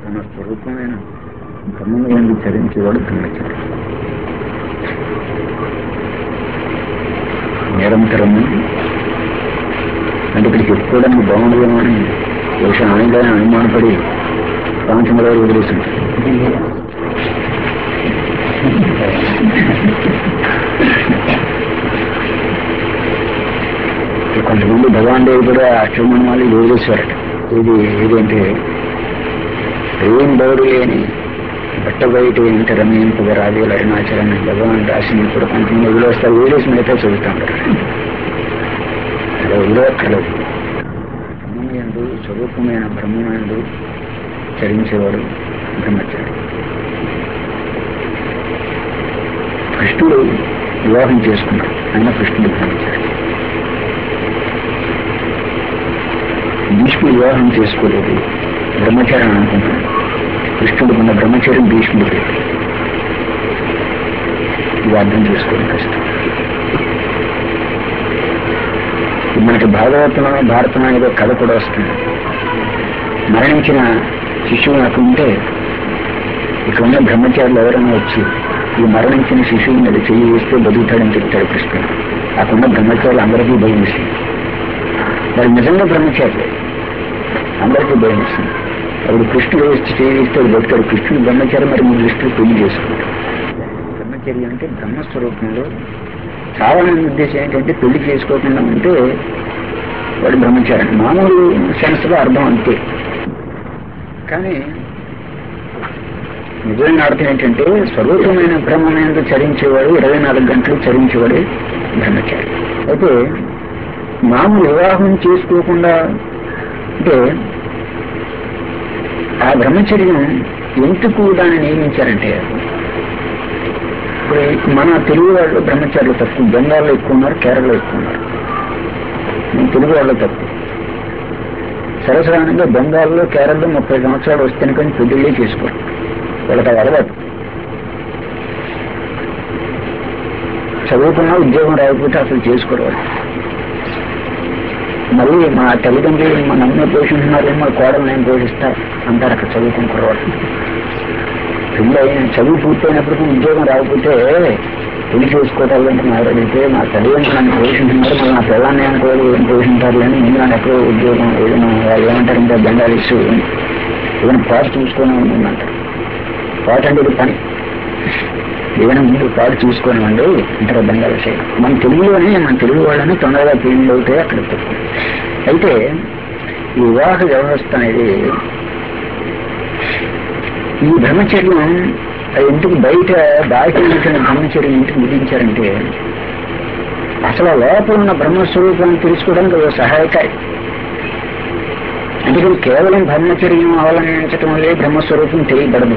తన స్వరూపమైన బ్రహ్మను చరించేవాడు బ్రహ్మచారి. నిరంతరము అంటే ఇక్కడ చెప్పుకోవడానికి బాగుండేమో అని బహుశా ఆయనగానే అనుమానపడి రామచంద్రరావు వదిలేసింది. కొంతమంది భగవాన్ దేవి కూడా ఆశ్రమం వాళ్ళు వదిలేశారట. ఇదేంటి ఏం బౌడు లేని బట్ట బయట ఏంటి రమయింపుగా రాజుల అరుణాచలం భగవాన్ రాసింది కూడా కొంతమంది వదిలేస్తారు. వదిలేసి మిగతా చదువుతాం కదా, అలా వదిలేక్కర్లేదు. బ్రహ్మయందు స్వరూపమైన బ్రహ్మయందు చరించేవాడు బ్రహ్మచారి. కృష్ణుడు వివాహం చేసుకున్నాడు, ఆయన కృష్ణుడు బ్రహ్మచారి. భీష్ముడు వివాహం చేసుకోలేదు, బ్రహ్మచారి అని అనుకుంటున్నాడు. కృష్ణుడికి ఉన్న బ్రహ్మచర్యం భీష్ముడికి. ఇది అర్థం చేసుకోవడం కష్టం. మనకి భాగవతంలో భారతం అనేది కథ కూడా వస్తుంది. మరణించిన శిశువు నాకు ఉంటే ఇక్కడ ఉన్న బ్రహ్మచారులు ఎవరైనా వచ్చి ఈ మరణించిన శిశువు మీద చెయ్యి వేస్తే బతుకుతాడని చెప్తాడు కృష్ణుడు. అక్కడున్న బ్రహ్మచారులు అందరికీ భయం వేసింది. మరి నిజంగా బ్రహ్మచారులే, అందరికీ భయం వేసింది. అప్పుడు కృష్ణుడు వచ్చి చెయ్యి వేస్తే బతుకాడు. కృష్ణుడు బ్రహ్మచారి, మరి మీ దృష్టిలో పెళ్లి చేసుకుంటాడు. బ్రహ్మచర్య అంటే బ్రహ్మస్వరూపంలో చాలా మంది ఉద్దేశం ఏంటంటే పెళ్లి చేసుకోకుండా ఉంటే వాడు బ్రహ్మచారి. మామూలు సెన్స్లో అర్థం అంతే. కానీ నిజమైన అర్థం ఏంటంటే స్వరూపమైన బ్రహ్మమేందు చరించేవాడు 24 గంటలు చరించేవాడు బ్రహ్మచారి. అయితే మామూలు వివాహం చేసుకోకుండా అంటే ఆ బ్రహ్మచర్యం ఎందుకు దాన్ని నియమించారంటే, ఇప్పుడు మన తెలుగు వాళ్ళు బ్రహ్మచారులు తక్కువ, బెంగాల్లో ఎక్కువ ఉన్నారు, కేరళలో ఎక్కువ ఉన్నారు. తెలుగు వాళ్ళు తక్కువ. సరసరానంగా బెంగాల్లో కేరళలో 30 సంవత్సరాలు వస్తేనే కానీ పెళ్లిళ్ళే చేసుకోరు. వాళ్ళకి అది అలవాటు. చదువుకున్నా ఉద్యోగం రాకపోతే అసలు చేసుకోరు వాళ్ళు. మళ్ళీ మా తల్లిదండ్రులు మా నన్ను పోషిస్తున్నారు, మా కోడలు నేను పోషిస్తా అంటారు అక్కడ చదువుకున్న వాళ్ళు. పెళ్ళి చదువు పూర్తయినప్పటికీ ఉద్యోగం రాకపోతే పెళ్లి చేసుకోవటాలంటే నాకు అడిగితే మా తల్లిదండ్రులు నన్ను పోషిస్తున్నారు, మరి నా పిల్లల్ని నేను కూడా పోషించారు అని ముందు నన్ను ఎక్కడో ఉద్యోగం ఏదైనా వాళ్ళు ఏమంటారంటే బెంగాలీస్ ఏదైనా పాటు చూసుకొని ఉంటుందంటారు. పాటు అంటే ఇది పని, ఏదైనా ముందు పాటు చూసుకొని ఉండి అంటారు బెంగాలీ సైడ్. మన తెలుగు వాళ్ళని తొందరగా పెళ్లి అవుతాయి అక్కడ తక్కువ. అయితే ఈ వివాహ వ్యవస్థ అనేది ఈ బ్రహ్మచర్యం ఎందుకు బయట బాహ్యమైన బ్రహ్మచర్యం ఎందుకు విధించారంటే అసలు లోపల ఉన్న బ్రహ్మస్వరూపాన్ని తెలుసుకోవడానికి ఒక సహాయకారి. అందుకని కేవలం బ్రహ్మచర్యం అవలంబించడం వల్లే బ్రహ్మస్వరూపం తెలియబడదు.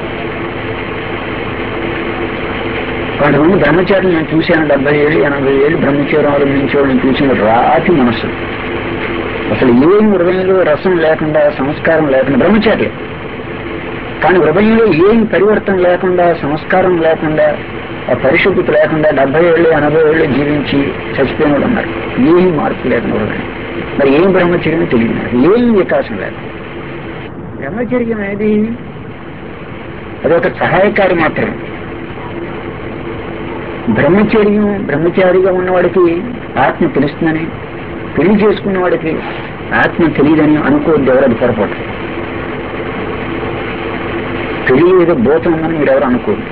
కొంతమంది బ్రహ్మచారులు నేను చూశాను, 70 ఏళ్ళు 80 ఏళ్ళు బ్రహ్మచర్యం అవలంబించేవాళ్ళని చూసిన రాతి మనసు, అసలు ఏం హృదయంలో రసం లేకుండా సంస్కారం లేకుండా బ్రహ్మచారి, కానీ హృదయంలో ఏం పరివర్తన లేకుండా సంస్కారం లేకుండా ఆ పరిశుద్ధత లేకుండా 70 ఏళ్ళు 80 ఏళ్ళు జీవించి చచ్చిపోయిన వాళ్ళు ఉన్నారు. ఏం మార్పు లేకుండా హృదయం. మరి ఏం బ్రహ్మచర్యం తెలియదు, ఏం వికాసం లేదు. బ్రహ్మచర్యం అనేది అదొక సహాయకారి మాత్రమే. బ్రహ్మచారిగా ఉన్నవాడికి ఆత్మ తెలుస్తుందని, పెళ్లి చేసుకున్న వాడికి ఆత్మ తెలియదని అనుకోవద్దు ఎవరది పొరపాటు. పెళ్లి ఏదో భూతం ఉందని మీరెవరు అనుకోరు.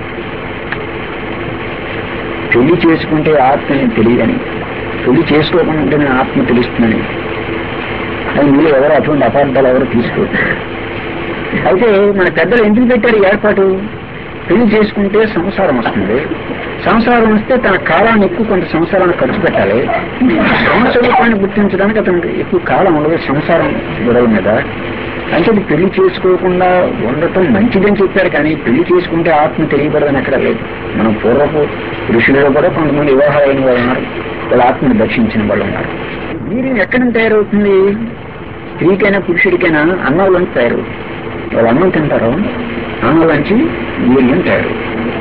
పెళ్లి చేసుకుంటే ఆత్మ తెలియదని, పెళ్లి చేసుకోకుండా ఉంటేనే ఆత్మ తెలుస్తుందని అది మీరు ఎవరు అటువంటి అపార్థాలు ఎవరు తీసుకోరు. అయితే మన పెద్దలు ఎందుకు పెట్టారు ఏర్పాటు? పెళ్లి చేసుకుంటే సంసారం వస్తుంది, సంసారం వస్తే తన కాలాన్ని ఎక్కువ కొంత సంసారాన్ని ఖర్చు పెట్టాలి. బ్రహ్మస్వరూపాన్ని గుర్తించడానికి అతనికి ఎక్కువ కాలం ఉండదు సంసారం గొడవ మీద. అంటే పెళ్లి చేసుకోకుండా ఉండటం మంచిదని చెప్పారు, కానీ పెళ్లి చేసుకుంటే ఆత్మ తెలియబడదని ఎక్కడ లేదు. మనం పూర్వపు ఋషులలో కూడా కొంతమంది వివాహాలు అయిన వాళ్ళు ఉన్నారు, వాళ్ళ ఆత్మను దర్శించిన వాళ్ళు ఉన్నారు. వీర్యం ఎక్కడి నుంచి తయారవుతుంది? స్త్రీకైనా పురుషుడికైనా అన్నంలోంచి తయారవుతుంది. వాళ్ళు అన్నం తింటారు, అన్నంలోంచి వీర్యం తయారవుతుంది.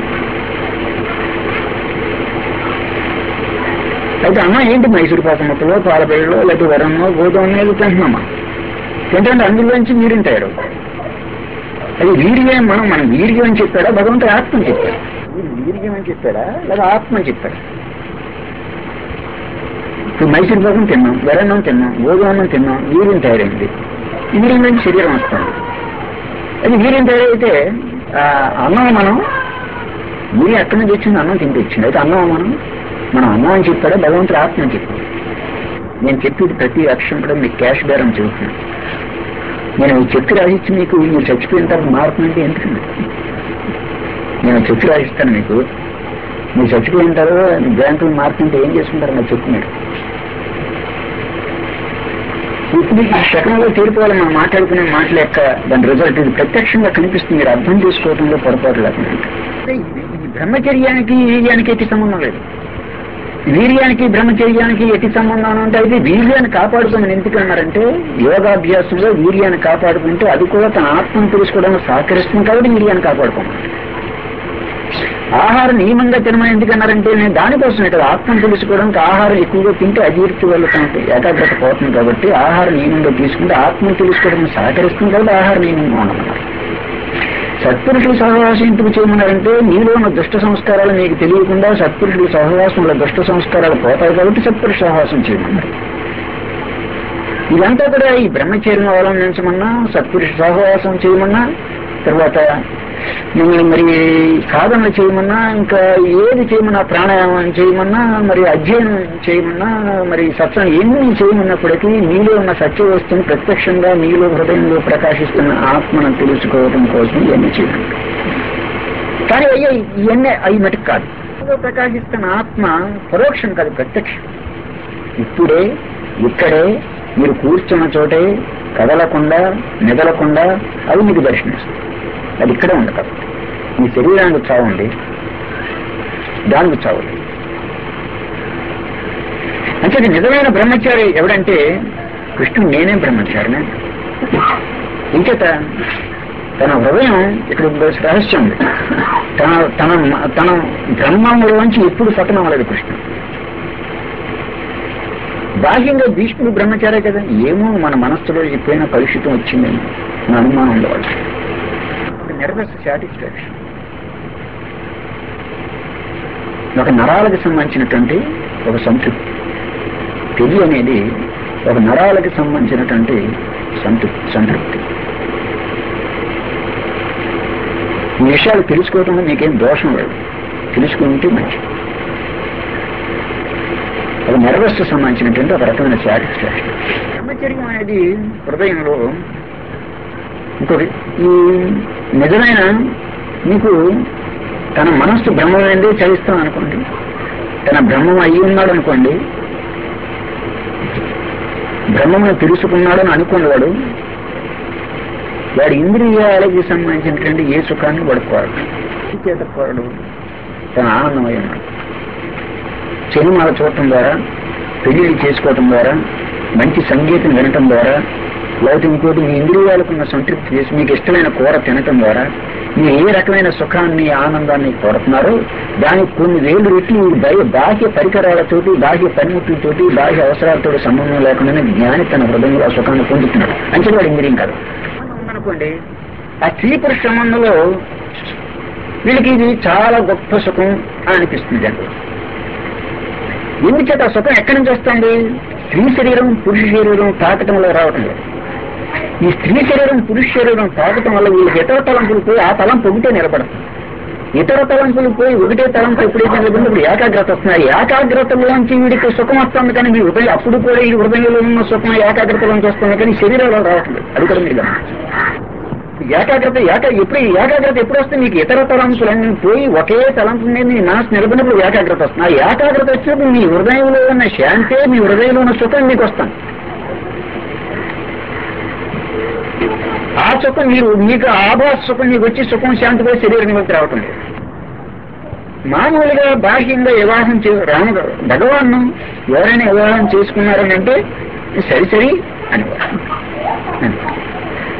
అయితే అన్నం ఏంటి? మైసూరు పాక ముక్కలో, పాలబెళ్ళలో, లేకపోతే వరంలో, గోధుమ అనేది తింటున్నామా? తింటే అందులోంచి వీర్యం తయారవుతుంది. అది వీర్యం. మనం వీర్యం అని చెప్పాడా, భగవంతుడు ఆత్మ అని చెప్పాడు? మీరు వీర్యం అని చెప్పాడా లేదా ఆత్మ అని చెప్పాడు? ఇప్పుడు మైసూర్ భోగం తిన్నాం, వెరన్నం తిన్నాం, గోధుమన్నం తిన్నాం, వీర్యం తయారైంది. వీర్యం నుంచి శరీరం వస్తాం. అది వీర్యం తయారైతే అన్నం మనం వీర్యం ఎక్కడి నుంచి వచ్చింది? అన్నం తింటూ వచ్చింది. అయితే అన్నం మనం అన్నం అని చెప్పాడా, భగవంతుడు ఆత్మ అని చెప్పాడు? నేను చెప్పేది ప్రతి అక్షరం కూడా మీకు క్యాష్ బేరం చెబుతున్నాను. నేను ఈ చెక్కు రాసిచ్చి మీకు మీరు చచ్చిపోయిన తర్వాత మారుతుందంటే ఎందుకండి? నేను చెక్కు రాసిస్తాను మీకు, మీరు చచ్చిపోయిన తర్వాత బ్యాంకులు మారుతుంటే ఏం చేసుకుంటారు నా చెక్కు మీరు? ఇప్పుడు ఈ శకంలో తీరిపోవాలి. మనం మాట్లాడుకునే మాటల యొక్క దాని రిజల్ట్ ఇది ప్రత్యక్షంగా కనిపిస్తుంది. మీరు అర్థం చేసుకోవడంలో పొరపాటు లేకుండా. ఇది బ్రహ్మచర్యానికి వీర్యానికి ఎట్టి సంబంధం లేదు. వీర్యానికి బ్రహ్మచర్యానికి ఎట్టి సంబంధం అంటే అయితే వీర్యాన్ని కాపాడుకోమని ఎందుకు అన్నారంటే యోగాభ్యాసంలో వీర్యాన్ని కాపాడుకుంటే అది కూడా తన ఆత్మను తెలుసుకోవడానికి సహకరిస్తుంది కాబట్టి వీర్యాన్ని కాపాడుకోమన్నారు. ఆహారం నియమంగా తినమని ఎందుకన్నారంటే నేను దానికోసం ఇక్కడ ఆత్మను తెలుసుకోవడానికి ఆహారం ఎక్కువగా తింటే అజీర్తి వల్ల తనకు ఏకాగ్రత పోతుంది కాబట్టి ఆహారం నియమంగా తీసుకుంటే ఆత్మను తెలుసుకోవడానికి సహకరిస్తుంది కాబట్టి ఆహార నియమంగా ఉండమన్నారు. సత్పురుషుల సహవాసం ఎందుకు చేయమన్నారంటే నీలో ఉన్న దుష్ట సంస్కారాలు మీకు తెలియకుండా సత్పురుషుల సహవాసంలో దుష్ట సంస్కారాలు పోతాయి కాబట్టి సత్పురుష సహవాసం చేయమన్నారు. ఇదంతా కూడా ఈ బ్రహ్మచర్యం అవలంబించమన్నా, సత్పురుష సహవాసం చేయమన్నా, తర్వాత మిమ్మల్ని మరి సాధనలు చేయమన్నా, ఇంకా ఏది చేయమన్నా, ప్రాణాయామం చేయమన్నా, మరి అధ్యయనం చేయమన్నా, మరి సత్సం ఎన్ని చేయమన్నప్పటికీ మీలో ఉన్న సత్య వస్తువుని ప్రత్యక్షంగా మీలో హృదయంలో ప్రకాశిస్తున్న ఆత్మను తెలుసుకోవడం కోసం ఇవన్నీ చేయాలి. కానీ అయ్యే ఇవన్నీ అవి మటుకు కాదు. ప్రకాశిస్తున్న ఆత్మ పరోక్షం కాదు, ప్రత్యక్షం. ఇప్పుడే ఇక్కడే మీరు కూర్చున్న చోటే కదలకుండా మెదలకుండా అది మీకు దర్శనమిస్తుంది. అది ఇక్కడే ఉంది కాబట్టి మీ శరీరానికి చావండి, దానికి చావండి. అంటే అది నిజమైన బ్రహ్మచారి ఎవడంటే కృష్ణుడు నేనే బ్రహ్మచారిని. ఇంకేత తన హృదయం ఇక్కడ రహస్యం ఉంది. తన బ్రహ్మంలోంచి ఎప్పుడు పతనం అవ్వలేదు కృష్ణుడు. బాహ్యంగా భీష్ముడు బ్రహ్మచారే కదా, ఏమో మన మనస్సులో ఎప్పుడైనా కలుషితం వచ్చిందని నా అనుమానం ఉండవాలి. నెర్వస్ సాటిస్ఫాక్షన్, ఒక నరాలకు సంబంధించినటువంటి ఒక సంతృప్తి. తెలివి అనేది ఒక నరాలకు సంబంధించినటువంటి సంతృప్తి. ఈ విషయాలు తెలుసుకోవడంలో మీకేం దోషం లేదు, తెలుసుకుంటే మంచిది. అది నెర్వస్ సంబంధించినటువంటి ఒక రకమైన సాటిస్ఫాక్షన్. బ్రహ్మచర్యం అనేది హృదయంలో ఇంకొకటి. ఈ నిజమైన మీకు తన మనస్సు బ్రహ్మమైందే చదిస్తాం అనుకోండి, తన బ్రహ్మం అయ్యి ఉన్నాడు అనుకోండి, బ్రహ్మను తెలుసుకున్నాడని అనుకోండి, వాడి ఇంద్రియాలకి సంబంధించినటువంటి ఏ సుఖాన్ని వాడు కోరడు. చేత కోరడు, తన ఆనందమై ఉన్నాడు. సినిమాలు చూడటం ద్వారా, పెళ్లిళ్ళు చేసుకోవటం ద్వారా, మంచి సంగీతం వినటం ద్వారా, లేకపోతే ఇంకోటి మీ ఇంద్రియాలకున్న సంతృప్తి చేసి మీకు ఇష్టమైన కూర తినటం ద్వారా మీరు ఏ రకమైన సుఖాన్ని ఆనందాన్ని కోరుతున్నారో దానికి కొన్ని వేలు రెట్లు బాహ్య పరికరాలతోటి, బాహ్య పనిముట్లతోటి, బాహ్య అవసరాలతో సంబంధం లేకుండా జ్ఞాని తన హృదయంలో ఆ సుఖాన్ని పొందుతున్నాడు. అంటే వాడు ఇంద్రియం కాదు అనుకోండి. ఆ స్త్రీ పురుష సంబంధంలో వీళ్ళకి ఇది చాలా గొప్ప సుఖం అని అనిపిస్తుంది అండి. ఎందుచేత ఆ సుఖం ఎక్కడి నుంచి వస్తుంది? స్త్రీ శరీరం పురుష శరీరం తాకటంలో రావటం లేదు. ఈ స్త్రీ శరీరం పురుష శరీరం తాకటం వల్ల వీళ్ళకి ఇతర తలంపులు పోయి ఆ తలంపు ఒకటే నిలబడుతుంది. ఇతర తలంపులు పోయి ఒకటే తలంపు ఎప్పుడైతే నిలబడినప్పుడు ఏకాగ్రత వస్తుంది. ఏకాగ్రతలోంచి వీడికి సుఖం వస్తుంది, కానీ మీ హృదయం అప్పుడు కూడా ఈ హృదయంలో ఉన్న సుఖం ఏకాగ్రతలోంచి వస్తుంది, కానీ శరీరంలో రావట్లేదు. అది కూడా మీరు ఏకాగ్రత ఎప్పుడు వస్తుంది? మీకు ఇతర తలంపులన్నీ పోయి ఒకే తలంపు మీద మీ మనసు నిలబడినప్పుడు ఏకాగ్రత వస్తుంది. ఆ ఏకాగ్రత వచ్చినప్పుడు మీ హృదయంలో ఉన్న శాంతే, మీ హృదయంలో ఉన్న సుఖం మీకు వస్తుంది. ఆ సుఖం మీకు ఆభాస సుఖం మీకు వచ్చి సుఖం శాంతిపై శరీరంలోకి రావటం లేదు. మామూలుగా బాహ్యంగా వివాహం భగవాన్ ఎవరైనా వివాహం చేసుకున్నారని అంటే సరి అనేవారు.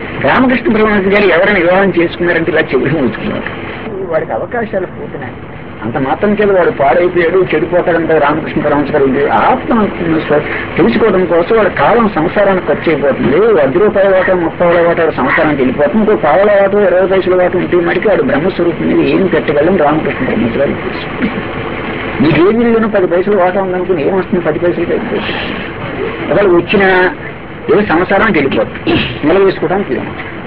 రామకృష్ణ పరమహంస గారు ఎవరైనా వివాహం చేసుకున్నారంటే ఇలా చెవులు మూసుకున్నారు. వాడికి అవకాశాలు పోతున్నాయి. అంత మాత్రం చేత వాడు పాడైపోయాడు చెడిపోతాడంటే రామకృష్ణ పరమహంస గారు ఆత్మ తెలుసుకోవడం కోసం వాడు కాలం సంసారానికి ఖర్చు అయిపోతుంది. 10 రూపాయల వాటం 30 వాటం సంసారానికి వెళ్ళిపోతుంది. ఇంకో పావుల వాటం 20 పైసల వాటం ఉంటే మటుకు వాడు బ్రహ్మస్వరూపం మీద ఏం పెట్టగలం రామకృష్ణ పరమహంస గారు తెలుసు. నీకు ఏ విలువను 10 పైసలు వాటం ఉందనుకుని ఏమొస్తుంది 10 పైసలకి అయిపోతుంది. ఒకవేళ వచ్చిన ఏ సంసారానికి వెళ్ళిపోతుంది నిలవేసుకోవడానికి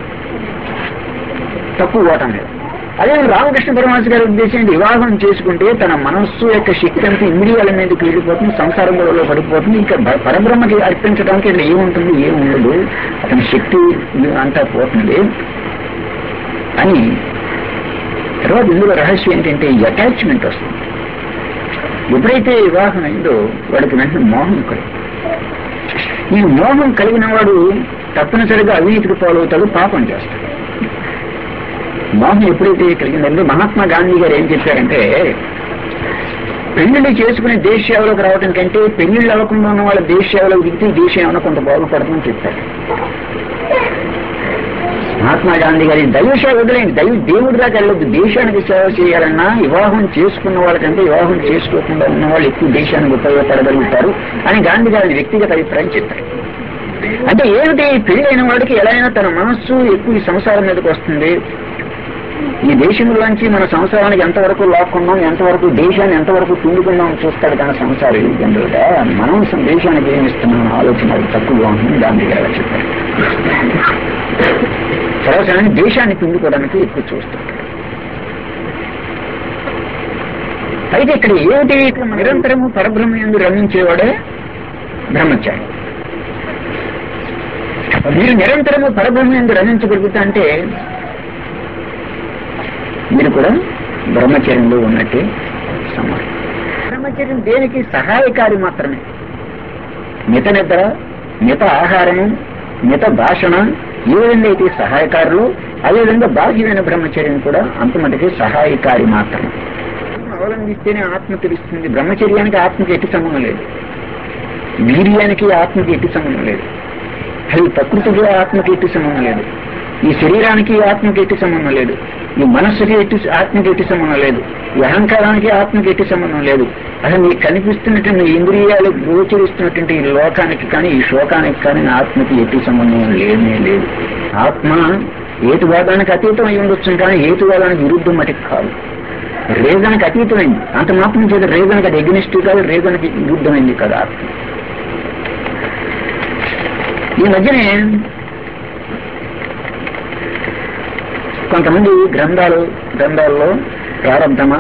తక్కువ వాటం లేదు. అదే రామకృష్ణ పరమహంస గారి ఉద్దేశం వివాహం చేసుకుంటే తన మనస్సు యొక్క శక్తి అంతా ఇంద్రియాల మీదకి వెళ్ళిపోతుంది, సంసారం గొడవలో పడిపోతుంది. ఇంకా పరబ్రహ్మకి అర్పించడానికి ఇక్కడ ఏముంటుంది, ఏం ఉండదు, అతని శక్తి అంతా పోతుంది అని. తర్వాత ఇందులో రహస్యం ఏంటంటే అటాచ్మెంట్ వస్తుంది. ఎప్పుడైతే వివాహం అయిందో వాడికి వెంటనే మోహం కలిగి, ఈ మోహం కలిగిన వాడు తప్పనిసరిగా అవినీతికి పాలవుతాడు, పాపం చేస్తాడు. మోహం ఎప్పుడైతే కలిగిందంటే మహాత్మా గాంధీ గారు ఏం చెప్పారంటే పెళ్లిళ్ళు చేసుకునే దేశ సేవలోకి రావడం కంటే పెళ్లిళ్ళు అవ్వకుండా ఉన్న వాళ్ళ దేశ సేవలోకి దిగితే దేశం ఏమైనా కొంత బాగుపడుతుందని చెప్పారు. మహాత్మా గాంధీ గారి దైవ సేవ వదిలేండి, దేవుడి దాకా వెళ్ళొద్దు. దేశానికి సేవ చేయాలన్నా వివాహం చేసుకున్న వాళ్ళకంటే వివాహం చేసుకోకుండా ఉన్న వాళ్ళు ఎక్కువ దేశానికి ఉపయోగపడగలుగుతారు అని గాంధీ గారి వ్యక్తిగత అభిప్రాయం చెప్పారు. అంటే ఏమిటి, పెళ్ళైన వాడికి ఎలా అయినా తన మనస్సు ఎక్కువ ఈ సంసారం మీదకి వస్తుంది. ఈ దేశంలోంచి మన సంసారానికి ఎంతవరకు లాక్కున్నాం, ఎంతవరకు దేశాన్ని ఎంతవరకు పిండుకుందాం చూస్తాడు తన సంసారం. జనరల్గా మనం దేశానికి ఏమిస్తున్నాం ఆలోచన తక్కువగా ఉంటుంది. గాంధీ గారు చెప్పారు సర్వసాధారణ దేశాన్ని పిండుకోవడానికి ఎక్కువ చూస్తాడు. అయితే ఇక్కడ ఏమిటి, నిరంతరము పరబ్రహ్మ యందు రమించేవాడే బ్రహ్మచారి. మీరు నిరంతరము పరబ్రహ్మ యందు రమించగలుగుతా అంటే మీరు కూడా బ్రహ్మచర్యంలో ఉన్నట్టే సమానం. బ్రహ్మచర్యం దేనికి సహాయకారి మాత్రమే. మిత నిద్ర, మిత ఆహారము, మిత భాషణ ఏ విధంగా అయితే సహాయకారులు, అదేవిధంగా బాహ్యమైన బ్రహ్మచర్యం కూడా అంతమందికి సహాయకారి మాత్రమే. అవలంబిస్తేనే ఆత్మ తెలుస్తుంది. బ్రహ్మచర్యానికి ఆత్మకి ఎట్టి సంబంధం లేదు, వీర్యానికి ఆత్మకి ఎట్టి సంబంధం లేదు, అది ప్రకృతికి ఆత్మకి ఎట్టి సంబంధం లేదు, ఈ శరీరానికి ఆత్మకి ఎట్టి సంబంధం లేదు, ఈ మనస్సుకి ఆత్మకి ఎట్టి సంబంధం లేదు, ఈ అహంకారానికి ఆత్మకి ఎట్టి సంబంధం లేదు. అసలు మీకు కనిపిస్తున్నటువంటి ఇంద్రియాలు గోచరిస్తున్నటువంటి ఈ లోకానికి కానీ ఈ శోకానికి కానీ ఆత్మకి ఎట్టి సంబంధం లేనే లేదు. ఆత్మ హేతువాదానికి అతీతం అయి ఉండొచ్చు కానీ హేతువాదానికి విరుద్ధం మటుకు కాదు. రీజన్కి అతీతమైంది, అంత మాత్రం చేత రీజన్కి అది ఎగ్నిస్ట్ కాదు, రీజన్కి విరుద్ధమైంది కదా ఆత్మ. ఈ మధ్యనే కొంతమంది గ్రంథాల్లో ప్రారంధమ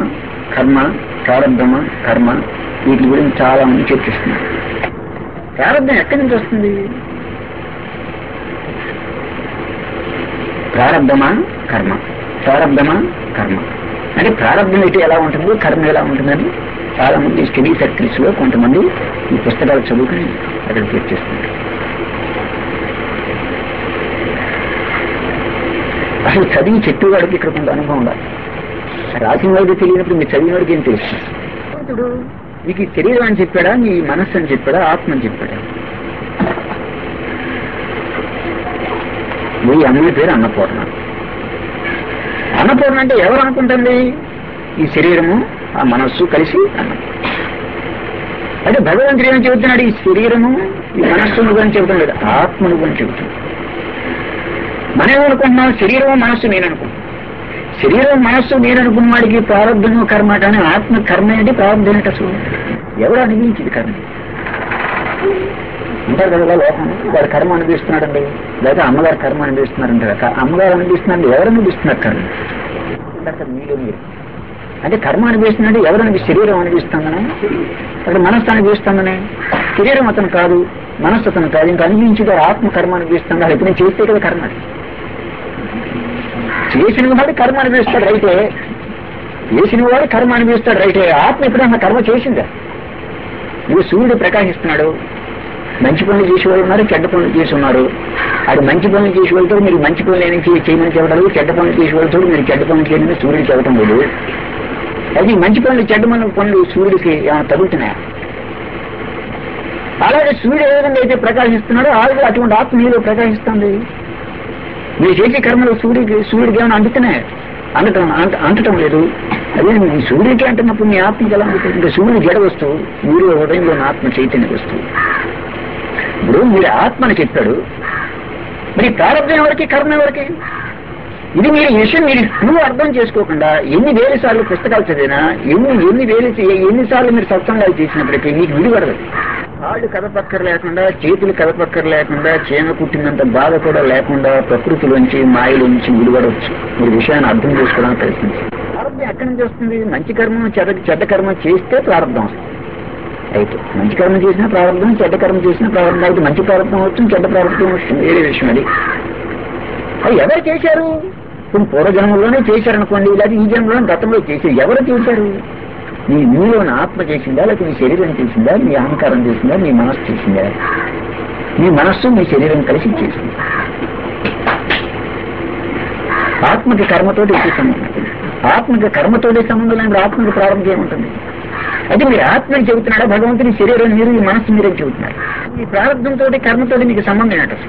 కర్మ వీటి గురించి చాలా మంది చర్చిస్తున్నారు. ప్రారంధం ఎక్కడి నుంచి వస్తుంది? ప్రారంధమా కర్మ అంటే ప్రారంధం అయితే ఎలా ఉంటుంది, కర్మ ఎలా ఉంటుందని చాలా మంది స్టడీ సర్కిల్స్ లో కొంతమంది ఈ పుస్తకాలు చదువుకుని అక్కడ చర్చిస్తున్నారు. అసలు చదివి చెప్పేవాడికి ఇక్కడ కొంత అనుభవం ఉండాలి. రాసిన వాడికి తెలియనప్పుడు మీరు చదివిన వాడికి ఏం తెలుస్తుంది? భగవంతుడు మీకు ఈ శరీరం అని చెప్పాడా, మీ మనస్సు అని చెప్పాడా, ఆత్మ అని చెప్పాడా? మీ అమ్మాయి పేరు అన్నపూర్ణ. అన్నపూర్ణ అంటే ఎవరు అనుకుంటుంది? ఈ శరీరము ఆ మనస్సు కలిసి అన్నపూర్ణ. అంటే భగవంతుడు ఏమని చెబుతున్నాడు? ఈ శరీరము ఈ మనస్సు నువ్వు అని చెబుతున్నాడు, ఆత్మ నువ్వు అని చెబుతున్నాడు. మనం ఏమనుకుంటున్నాం? శరీరం మనస్సు నేను అనుకుంటున్నాను. శరీరం మనస్సు నేను అనుకున్న వాడికి ప్రారంభము కర్మ, కానీ ఆత్మ కర్మ ఏంటి, ప్రారంభం ఏంటి? అసలు ఎవరు అనుభవించింది కర్మ? ఉంటారు కదా లోకం, వాడు కర్మ అనిపిస్తున్నాడండి, లేదా అమ్మగారు కర్మ అనిపిస్తున్నారంటే అమ్మగారు అనిపిస్తున్నారంటే ఎవరు అనిపిస్తున్నారు కర్మ? మీరు అంటే కర్మ అనిపిస్తుందంటే ఎవరు శరీరం అనిపిస్తుందనే, అక్కడ మనస్సు అనిపిస్తుందనే. శరీరం అతను కాదు, మనస్సు అతను కాదు, ఇంకా అనిపించి ఆత్మ కర్మ అనిపిస్తుంది. అది ఎప్పుడు చేస్తే కదా కర్మ, చేసిన వాడు కర్మ అనిపిస్తాడు రైతే, చేసిన వాడు కర్మ అనిపిస్తాడు రైతే. ఆత్మ ఎప్పుడైనా కర్మ చేసిందా? మీరు సూర్యుడు ప్రకాశిస్తున్నాడు, మంచి పనులు చేసేవాళ్ళు ఉన్నారు, చెడ్డ పనులు చేసి ఉన్నారు. అది మంచి పనులు చేసే వాళ్ళతో మీరు మంచి పనులు చేయమని చెప్పడం, చెడ్డ పనులు చేసే వాళ్ళతో మీరు చెడ్డ పనులు చేయమని సూర్యుడు చెప్పడం లేదు. అది మంచి పనులు చెడ్డ పనులు సూర్యుడికి తగులుతున్నాయా? అలాగే సూర్యుడు ఏ విధంగా అయితే ప్రకాశిస్తున్నాడో అలాగే అటువంటి ఆత్మ మీలో ప్రకాశిస్తుంది. మీరు చేసే కర్మలు సూర్యుడికి ఏమైనా అందుతున్నాయి? అంటటం లేదు. అదే ఈ సూర్యుడికి అంటున్నప్పుడు మీ ఆత్మకి ఎలా ఉంటుంది? ఇంకా సూర్యుడు జడ వస్తువు, మీరు హృదయంలో ఆత్మ చైతన్య వస్తువు. ఇప్పుడు మీరు ఆత్మని చెప్పాడు, మరి ప్రారంభం ఎవరికి, కర్మ ఎవరికి? ఇది మీరు ఈ విషయం మీరు నువ్వు అర్థం చేసుకోకుండా ఎన్ని వేల సార్లు పుస్తకాలు చదివినా, ఎన్నిసార్లు మీరు సత్సంగాలు చేసినప్పటికీ మీకు విడిపడదు. కాళ్ళు కదపక్కర లేకుండా, చేతులు కదపక్కర లేకుండా, చీమ కుట్టినంత బాధ కూడా లేకుండా ప్రకృతిలోంచి మాయలోంచి విడిపడవచ్చు. మీరు విషయాన్ని అర్థం చేసుకోవడానికి ప్రయత్నించారు. ప్రారంభం ఎక్కడి నుంచి వస్తుంది? మంచి కర్మ చెడ్డ కర్మ చేస్తే ప్రారంభం వస్తుంది. అయితే మంచి కర్మ చేసినా ప్రారంభం, చెడ్డ కర్మ చేసినా ప్రారంభం. అయితే మంచి ప్రారంభం వచ్చు, చెడ్డ ప్రారంభం వస్తుంది, వేరే విషయం. అది ఎవరు చేశారు? పూర్వజన్మలోనే చేశారనుకోండి, లేదా ఈ జన్మలో గతంలో చేశారు. ఎవరు చేశారు? మీలోని ఆత్మ చేసిందా, లేకపోతే మీ శరీరం చేసిందా, మీ అహంకారం చేసిందా, మీ మనస్సు చేసిందా? మీ మనస్సు మీ శరీరం కలిసి చేసింది. ఆత్మకి కర్మతోటి ఎక్కువ సంబంధం. ఆత్మకి కర్మతోటి సంబంధం లేని ఆత్మకి ప్రారంభం ఏముంటుంది? అయితే మీరు ఆత్మని చెబుతున్నాడా, భగవంతుని శరీరం మీరు, ఈ మనస్సు మీరే చెబుతున్నారు. ఈ ప్రారంభంతో కర్మతోటి మీకు సంబంధం ఏంట?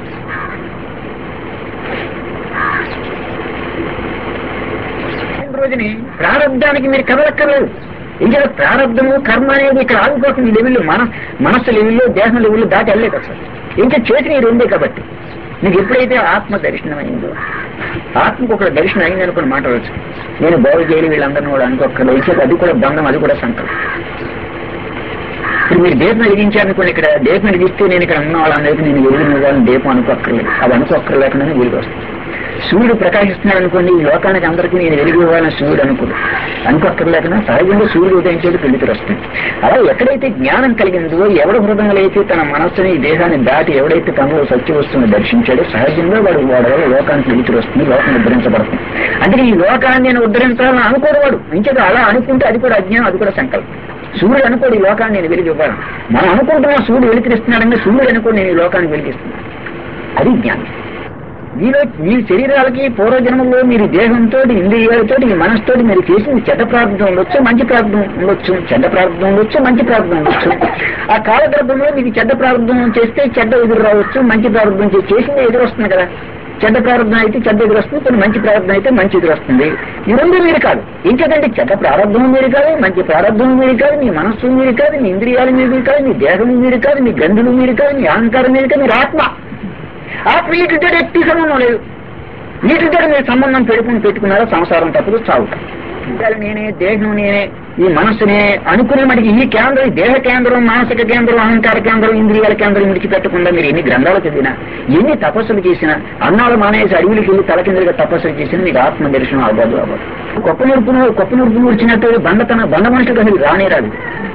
రోజుని ప్రారంభానికి మీరు కదలక్కర్లేదు. ఇంకా ప్రారంభము కర్మ అనేది ఇక్కడ ఆగిపోతుంది. ఈ లెవెల్లో మనస్సు లెవెల్లో, దేహం లెవెల్లో దాటి వెళ్ళలేదు అసలు. ఇంకా చేసిన ఈ రెండే. కాబట్టి మీకు ఎప్పుడైతే ఆత్మ దర్శనం అయిందో, ఆత్మకు ఒక దర్శనం అయింది అనుకుని మాట్లాడవచ్చు. నేను బాగు చేయాలి వీళ్ళందరినీ కూడా అనుకోక్కర్లేదు. ఇంకా అది కూడా బంధం, అది కూడా సంకల్పం. ఇప్పుడు మీరు దీపం వెలిగించారనుకోండి, ఇక్కడ దీపం వెలిగిస్తే నేను ఇక్కడ ఉన్న వాళ్ళందరికీ నేను వెలిగిన వాళ్ళని దీపం అనుకోక్కర్లేదు. అది అనుకోక్కర్లేకుండానే వెలుగు వస్తుంది. సూర్యుడు ప్రకాశిస్తున్నాడు అనుకోండి, ఈ లోకానికి అందరికీ నేను వెలిగి ఇవ్వాలని సూర్యుడు అనుకోక్కర్లేకుండా సహజంగా సూర్యుడు ఉదయించేది పెళ్లికి వస్తుంది. అలా ఎక్కడైతే జ్ఞానం కలిగిందో, ఎవడ హృదయంలో అయితే తన మనస్సుని, దేహాన్ని దాటి ఎవడైతే తనలో సత్య వస్తువుని దర్శించాడో, సహజంగా వాడి వల్ల లోకానికి వెలికి వస్తుంది, లోకం ఉద్ధరించబడుతుంది. అంటే ఈ లోకాన్ని నేను ఉద్ధరించాలని అనుకోడు వాడు. ఇంకేదో అలా అనుకుంటే అది కూడా అజ్ఞానం, అది కూడా సంకల్పం. సూర్యుడు అనుకోడు ఈ లోకాన్ని నేను వెలిగి ఇవ్వాలి. మనం అనుకుంటున్నా సూర్యుడు వెలికిస్తున్నాడని, సూర్యుడు అనుకోని నేను ఈ లోకాన్ని వెలిగిస్తున్నాను. అది జ్ఞానం. మీలో మీ శరీరాలకి పూర్వజన్మలో మీరు దేహంతో, ఇంద్రియాలతో, ఈ మనసుతో మీరు చేసిన చెడ్డ ప్రారంభం ఉండొచ్చు, మంచి ప్రారంభం ఉండొచ్చు. చెడ్డ ప్రారంభం ఉండొచ్చు, మంచి ప్రారంభం ఉండొచ్చు. ఆ కాలగర్భంలో మీకు చెడ్డ ప్రారంభం చేస్తే చెడ్డ ఎదురు రావచ్చు, మంచి ప్రారంభం చేసింది ఎదురు వస్తుంది కదా. చెడ్డ ప్రారంభం అయితే చెడ్డ ఎదురు వస్తుంది, కొన్ని మంచి ప్రారంభం అయితే మంచి ఎదురు వస్తుంది. ఈ రెండు మీరు కాదు. ఇంకేదంటే చెడ్డ ప్రారంభం మీరు కాదు, మంచి ప్రారంభం మీరు కాదు, మీ మనస్సు మీరు కాదు, మీ ఇంద్రియాలు మీరు కాదు, మీ దేహం మీరు కాదు, మీ గంధులు మీరు కాదు, మీ అహంకారం మీరు కాదు, మీరు ఆత్మ. ఆత్మ వీటితో ఎట్టి సంబంధం లేదు. వీటితో మీరు సంబంధం పెట్టుకున్నారో సంసారం తప్పదు, చావుతాం. నేనే, దేహం నేనే, ఈ మనస్సునే అనుకునే మటుకు ఈ కేంద్రం, దేహ కేంద్రం, మానసిక కేంద్రం, అహంకార కేంద్రం, ఇంద్రియాల కేంద్రం విడిచిపెట్టకుండా మీరు ఎన్ని గ్రంథాలు చదివినా, ఎన్ని తపస్సులు చేసినా, అన్నాలు మానేసి అడవులకి వెళ్ళి తలకిందులుగా తపస్సులు చేసినా మీకు ఆత్మ దర్శనం అవ్వదు. గొప్ప నూర్పు నూర్చినట్టు బండ మనుషులకు అసలు రానే రాదు.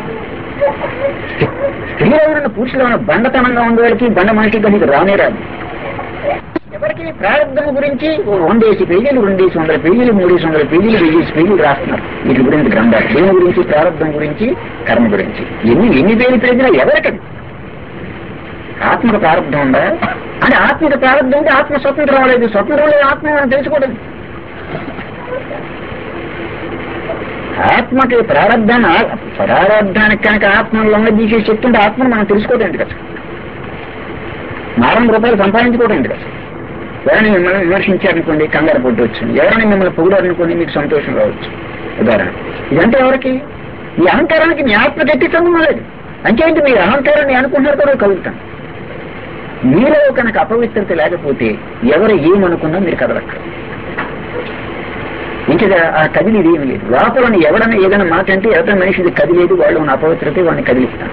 స్త్రీలో ఉన్న పురుషులో ఉన్న బండతనంగా ఉండేవాడికి బండ మనుషులకి అసలు రానే రాదు. ఎవరికి ప్రారంభం గురించి 100 పేజీలు, 200 పేజీలు, 300 పేజీలు, 1000 పేజీలు రాస్తున్నారు. వీటి గురించి గ్రంథాలు. దేని గురించి? ప్రారంభం గురించి, కర్మ గురించి. ఎన్ని వేలు పేజీలు ఎవరికది? ఆత్మకు ప్రారంభం ఉందా? అంటే ఆత్మకు ప్రారంభం ఉంటే ఆత్మ స్వతంత్రం లేదు. స్వతంత్రం లేదు ఆత్మ మనం తెలుసుకోవడం. ఆత్మకి ప్రారంభానికి కనుక ఆత్మను లొంగదీసే శక్తి ఉంటే ఆత్మను మనం తెలుసుకోవడం ఎందుకు కదా? 400 రూపాయలు సంపాదించుకోవడం ఎందుకు కదా? ఎవరైనా మిమ్మల్ని విమర్శించారనుకోండి, కంగారు పొట్టు వచ్చింది. ఎవరైనా మిమ్మల్ని పొగిడారనుకోండి, మీకు సంతోషం రావచ్చు. ఉదాహరణ ఇదంటే ఎవరికి? ఈ అహంకారానికి మీ ఆత్మకి ఎట్టి సంబంధం లేదు. అంతేంటి మీరు అహంకారాన్ని అనుకున్నారు కూడా కలుగుతాం. మీలో కనుక అపవిత్రత లేకపోతే ఎవరు ఏమనుకున్నా మీరు కదలక్కర్లేదు. ఇంకా ఆ కదిలిది ఏమి లేదు. లోపలని ఎవడన్నా ఏదైనా మాట అంటే ఎవరైనా మనిషిది కదిలేదు, వాళ్ళు ఉన్న అపవిత్రత వాడిని కదిలిస్తాను.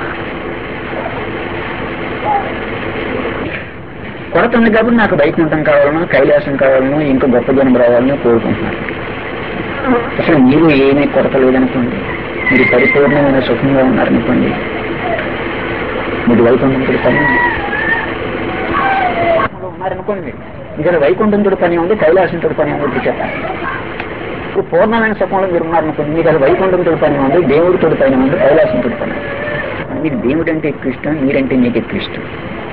కొరత ఉంది కాబట్టి నాకు వైకుంఠం కావాలనో, కైలాసం కావాలనో, ఇంకా గొప్ప జనం రావాలనో కోరుకుంటున్నాను. అసలు మీరు ఏమీ కొరత లేదనుకోండి, మీరు పరిపూర్ణమైన సుఖంగా ఉన్నారనుకోండి, మీరు వైకుంఠంతో పని ఉన్నారనుకోండి. ఇక్కడ వైకుంఠంతో పని ఉంది, కైలాసంతో పని ఉంది చెప్పండి. ఇప్పుడు పూర్ణమైన సుఖంలో మీరు ఉన్నారనుకోండి, మీకు అది వైకుంఠంతో పని ఉంది, దేవుడితో పని ఉంది, కైలాసంతో పని ఉంది. మీకు దేవుడు అంటే ఎక్కువ ఇష్టం, మీరంటే మీకు ఎక్కువ ఇష్టం.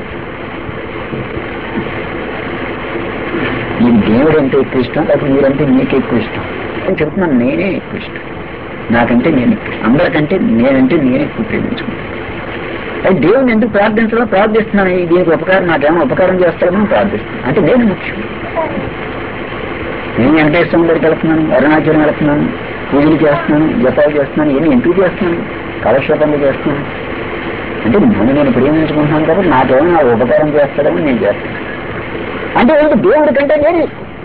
మీకు దేవుడు అంటే ఎక్కువ ఇష్టం, లేకపోతే మీరంటే మీకు ఎక్కువ ఇష్టం. నేను చెప్తున్నాను, నేనే ఎక్కువ ఇష్టం. నాకంటే నేను ఎక్కువ, అందరికంటే నేనంటే నేను ఎక్కువ ప్రేమించుకుంటాను. అయితే దేవుడిని ఎందుకు ప్రార్థిస్తున్నాను, దీనికి ఉపకారం, నాకేమో ఉపకారం చేస్తాడని ప్రార్థిస్తున్నాను. అంటే నేను ముఖ్యం. నేను వెంకటేశ్వరం దగ్గరికి వెళ్తున్నాను, అరుణాచలం వెళ్తున్నాను, పూజలు చేస్తున్నాను, జపాలు చేస్తున్నాను, ఏమి ఎందుకు చేస్తున్నాను? కాలక్షేపంగా చేస్తున్నాను అంటే నన్ను నేను ప్రేమించుకుంటున్నాను కాబట్టి నాకేమైనా ఉపకారం చేస్తాడని నేను చేస్తాను. అంటే ఏంటి? దేవుడి కంటే నేను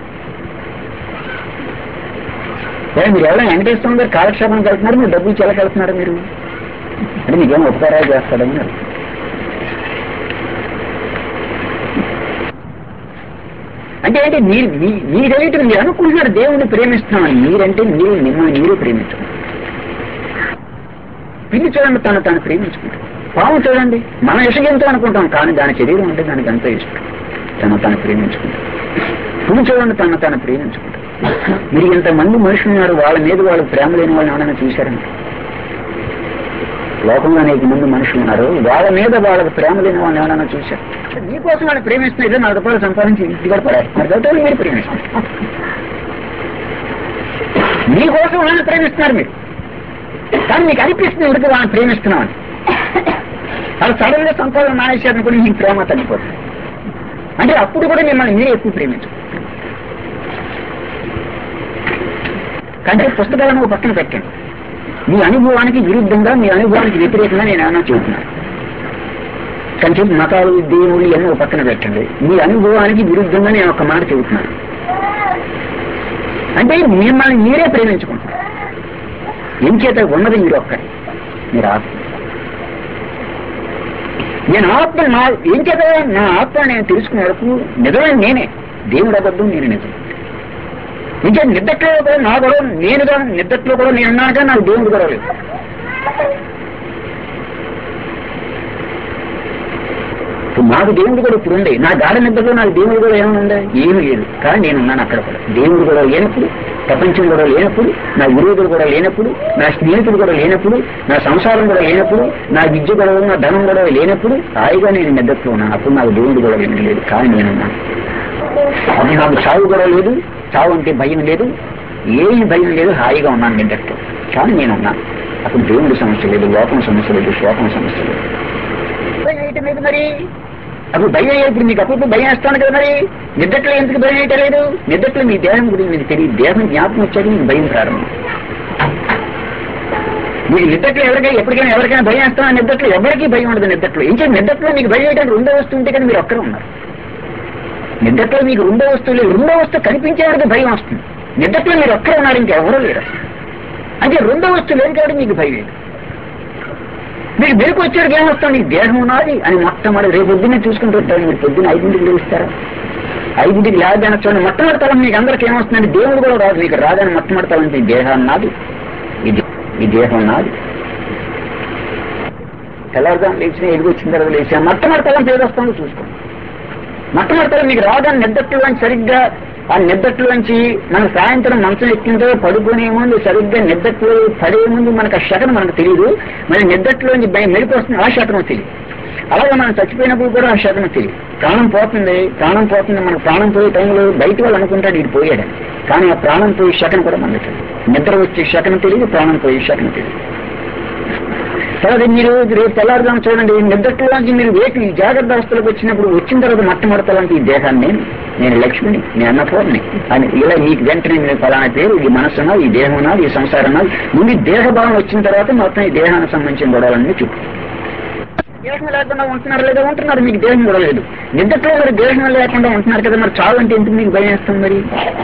మీరు ఎవరైనా వెంకటేశ్వరం గారు కాలక్షేపానికి వెళ్తున్నారు, మీరు డబ్బులు చెలకెళ్తున్నారు, మీరు అంటే మీకేమైనా ఉపకారాలు చేస్తాడని అర్థం. అంటే ఏంటి? మీరు తెలియటం మీరు అనుకుంటున్నారు దేవుడిని ప్రేమిస్తున్నామని. మీరంటే మీరు మిమ్మల్ని మీరే ప్రేమించుకుంటారు. పిల్లి చూడండి తను ప్రేమించుకుంటారు. పాము చూడండి మనం ఇష్టంతో అనుకుంటాం, కానీ దాని శరీరం అంటే దానికి అంత ఇష్టం. తను ప్రేమించుకుంటారు. పులి చూడండి తను ప్రేమించుకుంటారు. మీరు ఇంతమంది మనుషులు ఉన్నారు, వాళ్ళ మీద వాళ్ళు ప్రేమ లేని వాళ్ళని ఏమైనా చూశారండి? లోకంలో అనేక మంది మనుషులు ఉన్నారు, వాళ్ళ మీద వాళ్ళకి ప్రేమ లేని వాళ్ళని ఏమైనా చూశారు? మీకోసం వాళ్ళు ప్రేమిస్తున్నారు, ఏదో 4 రూపాయలు సంపాదించి ఇంటికి కూడా పడారు, మరి గౌతలు మీరు ప్రేమిస్తున్నారు. మీకోసం వాళ్ళని ప్రేమిస్తున్నారు మీరు, కానీ మీకు అనిపిస్తుంది ఉడికి వాళ్ళని ప్రేమిస్తున్నామని. వాళ్ళు సడన్ గా సంపాదన మానేశారనుకుని మీకు ప్రేమ తగ్గిపోతుంది. అంటే అప్పుడు కూడా మిమ్మల్ని మీరే ఎక్కువ ప్రేమించు. కానీ పుస్తకాలను ఒక పక్కన పెట్టండి. మీ అనుభవానికి విరుద్ధంగా, మీ అనుభవానికి వ్యతిరేకంగా నేను ఏమైనా చెబుతున్నాను. కానీ చెప్పి మతాలు, దేవుళ్ళు ఇవన్నీ ఒక పక్కన పెట్టండి. మీ అనుభవానికి విరుద్ధంగా నేను ఒక మాట చెబుతున్నాను. అంటే మిమ్మల్ని మీరే ప్రేమించుకుంటున్నారు. ఎంచేత ఉన్నది మీరు ఒక్కరి, మీరు ఆత్మ. నేను ఆత్మ, ఏం చేత నా ఆత్మ నేను తెలుసుకునే వరకు నిజమైన నేనే, దేవుడు అబద్ధం, నేను నిజం. ఇంకా నిద్దట్లో కూడా నా గొడవ నేనుగా, నిద్దట్లో కూడా నేను అన్నాగా నాకు దేవుడు గొడవ లేదు. నాకు దేవుడు కూడా ఇప్పుడు ఉంది. నా గాఢ నిద్రలో నాకు దేవుడు కూడా ఏమైనా ఉందా? ఏమీ లేదు. కానీ నేనున్నాను అక్కడ కూడా. దేవుడు కూడా లేనప్పుడు, ప్రపంచం కూడా లేనప్పుడు, నా విరోధులు కూడా లేనప్పుడు, నా స్నేహితులు కూడా లేనప్పుడు, నా సంసారం కూడా లేనప్పుడు, నా విద్య కూడా, నా ధనం కూడా లేనప్పుడు హాయిగా నేను నిద్రలో ఉన్నాను. అప్పుడు నాకు దేవుడు కూడా లేదు, కానీ నేనున్నాను. అప్పుడు నాకు చావు కూడా లేదు, చావు అంటే భయం లేదు, ఏమి భయం లేదు, హాయిగా ఉన్నాను నిద్రలో, కానీ నేనున్నాను. అప్పుడు దేవుడి సమస్య లేదు, లోకం సమస్య లేదు, శోకం సమస్య లేదు. లేదు మరి అప్పుడు భయం. ఇప్పుడు మీకు అప్పుడు భయం వేస్తాను కదా, మరి నిద్రలో ఎందుకు భయం అయితే లేదు? నిద్రలో మీ దేహం గురించి మీకు తెలియదు. దేహం జ్ఞాపకం వచ్చాక మీకు భయం ప్రారంభం. మీకు నిద్రలో ఎప్పటికైనా ఎవరికైనా భయం వేస్తాను, నిద్రలో ఎవరికీ భయం ఉండదు. నిద్రలో ఏం చేయాలి? నిద్రలో మీకు భయం వేయడానికి రెండో వస్తువు ఉంటే కదా మీరు ఒక్కరే ఉన్నారు. నిద్రలో మీకు రెండో వస్తువు లేదు. రెండో వస్తువు కనిపించే వరకు భయం వస్తుంది. నిద్రలో మీరు ఒక్కరే ఉన్నారు, ఇంకెవరూ లేరు. అంటే రెండో వస్తువు లేదు కాబట్టి మీకు భయం లేదు. మీకు మెరుకు వచ్చేటికి ఏమొస్తాం? మీకు దేహం ఉన్నది అని మొట్టమొదటి రేపు పొద్దున్నే చూసుకుంటూ ఉంటారు. మీరు పొద్దున్న 5ంటికి లేస్తారా? 5ంటికి లేదని చూడండి, మొట్టమొదటి తలం మీకు అందరికీ ఏమొస్తుందండి? దేవుడు కూడా రాదు మీకు. రాదని మొట్టమొదటి తలం ఈ దేహం నాది, ఈ దేహం నాది. తెల్లవారుదాన్ని లేచిన ఎదుగు వచ్చిన తర్వాత లేచా మొట్టమొదటి తలం పేరు వస్తుందో చూసుకోండి. మొట్టమొదటి తలం మీకు రాదని నిద్రలోంచి సరిగ్గా ఆ నిద్రలోంచి మనం సాయంత్రం మంచం ఎక్కిందో పడుకునే ముందు సరిగ్గా నిద్రలో పడే ముందు మనకు ఆ శకనం మనకు తెలియదు. మరి నిద్రలోంచి మెరుపు వస్తుంది, ఆ శకనం తెలియదు. అలాగే మనం చచ్చిపోయినప్పుడు కూడా ఆ శకనం తెలియదు. ప్రాణం పోతుంది. మనకు ప్రాణం పోయే టైంలో బయట వాళ్ళు అనుకుంటాడు ఇది పోయాడని, కానీ ఆ ప్రాణం పోయే శకనం కూడా మనకు తెలియదు. నిద్ర వచ్చే శకనం తెలియదు, ప్రాణం పోయే శకనం తెలియదు. తర్వాత మీరు రేపు తెల్లారుదాం చూడండి, నిద్రలోంచి మీరు వేటి జాగ్రత్త అవస్థలకు వచ్చిన తర్వాత మొట్టమొదటి ఈ దేహాన్ని నేను లక్ష్మిని, నేను అన్నపూర్ణి అని ఇలా మీకు వెంటనే మీరు ఫలానా పేరు, ఈ మనస్సు ఉన్నది, ఈ దేహం ఉన్నది, ఈ సంసారం ఉన్నది. ముందు దేహభావం వచ్చిన తర్వాత మొత్తం ఈ దేహానికి సంబంధించిన గొడవలన్నీ చుట్టూ. దేహం లేకుండా ఉంటున్నారు లేదా? ఉంటున్నారు, మీకు దేహం కూడా లేదు. నిద్రలో మరి దేహం లేకుండా ఉంటున్నారు కదా, మరి చావు అంటే ఎందుకు మీకు భయం వేస్తుంది? మరి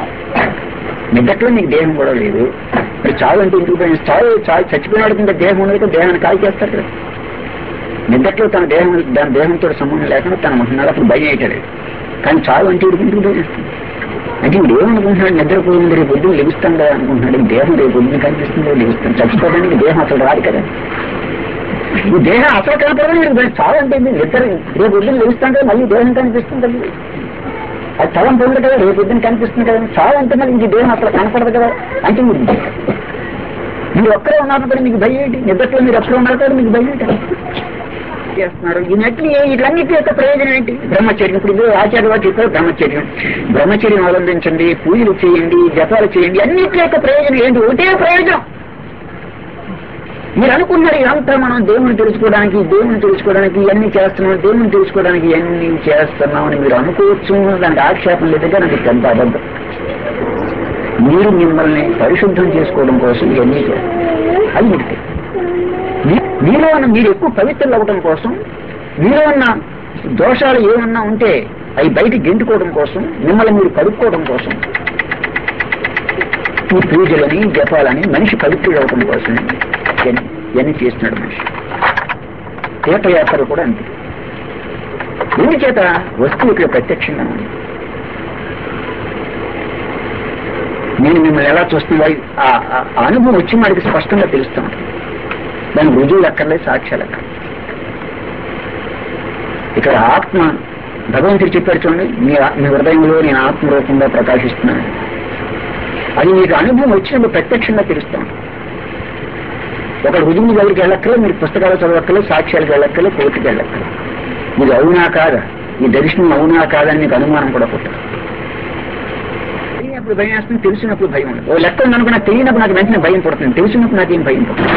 నిద్రలో మీకు దేహం కూడా లేదు, మరి చావు అంటే ఎందుకు భయం? చావు చచ్చిపోయినాడు కింద దేహం ఉండదు, దేహాన్ని కాల్ చేస్తారు కదా. నిద్రలో దాని దేహంతో సంబంధం లేకుండా తను ఉంటున్నాడు, అప్పుడు భయం అయితే లేదు. కానీ చావు అంటే ఎందుకు భయం వేస్తుంది? అంటే ఇప్పుడు ఏమనుకుంటున్నాడు? నిద్రపోయింది రేపు పొద్దున్న లెగుస్తాం కదా అనుకుంటున్నాడు. దేహం రేపు పొద్దున్న కనిపిస్తుందో లెగుస్తాం. చచ్చిపోవడానికి దేహం అసలు రాదు కదా. ఈ దేహం అసలు కనపడదు. మీరు చావు అంటే నిద్ర రేపు పొద్దున్న లెగుస్తాం కదా, మళ్ళీ దేహం కనిపిస్తుంది కదా. అది చలం పొందదు కదా, రేపు పొద్దున్న కనిపిస్తుంది కదా. చావు అంటే మరి ఇంక దేహం అసలు కనపడదు కదా. అంటే మీరు ఒక్కరే ఉన్నప్పుడు మీకు భయం ఏంటి? నిద్రలో మీరు ఒక్కరే ఉన్నారు కదా, మీకు భయం ఏంటి చేస్తున్నారు? ఇట్లన్నిటి యొక్క ప్రయోజనం ఏంటి? బ్రహ్మచర్యం. ఇప్పుడు ఆచార్య వారు చెప్పారు బ్రహ్మచర్యం అవలంబించండి, పూజలు చేయండి, జపాలు చేయండి. అన్నిటి యొక్క ప్రయోజనం ఏంటి? ఒకటే ప్రయోజనం. మీరు అనుకున్నారు ఇదంతా మనం దేవుని తెలుసుకోవడానికి ఇవన్నీ చేస్తున్నాం, దేవుని తెలుసుకోవడానికి ఇవన్నీ చేస్తున్నామని మీరు అనుకోవచ్చు. దానికి ఆక్షేపం లేదుగా నాకు పెద్ద అబద్ధం. మీరు మిమ్మల్ని పరిశుద్ధం చేసుకోవడం కోసం ఇవన్నీ చేస్తారు. అది మీకు మీలో ఉన్న మీరు ఎక్కువ పవిత్రులు అవ్వడం కోసం, మీలో ఉన్న దోషాలు ఏమన్నా ఉంటే అవి బయటికి గెంటుకోవడం కోసం, మిమ్మల్ని మీరు కడుక్కోవడం కోసం ఈ పూజలని జపాలని మనిషి పవిత్రులు అవ్వడం కోసం ఇవన్నీ చేస్తున్నాడు మనిషి. తీర్థయాత్రలు కూడా అంతే. దీని చేత వస్తువు ఇక్కడ ప్రత్యక్షంగా ఉంది. నేను మిమ్మల్ని ఎలా చూస్తున్నా ఆ అనుభవం వచ్చి మనకి స్పష్టంగా తెలుస్తూ ఉంటుంది. దానికి రుజువులు అక్కర్లేదు, సాక్ష్యాలు అక్కర్లేదు. ఇక్కడ ఆత్మ భగవంతుడు చెప్పాడు చూడండి, మీ హృదయంలో నేను ఆత్మరూపంగా ప్రకాశిస్తున్నాను. అది మీకు అనుభవం వచ్చినప్పుడు ప్రత్యక్షంగా తెలుస్తాం. ఒక రుజువు దగ్గరికి వెళ్ళక్కర్లేదు, మీరు పుస్తకాలు చదవక్కర్లేదు, సాక్ష్యాలకు వెళ్ళక్కర్లేదు, కోర్టుకి వెళ్ళక్కర్లేదు. మీరు అవునా కాదా, ఈ దర్శనం అవునా కాదని మీకు అనుమానం కూడా పుట్టదు. తెలియనప్పుడు భయం వేస్తుంది, తెలిసినప్పుడు భయం ఉండదు. ఓ లెక్క ఉందనుకో, నాకు తెలియనప్పుడు నాకు వెంటనే భయం పడుతుంది, తెలిసినప్పుడు నాకేం భయం పడుతుంది.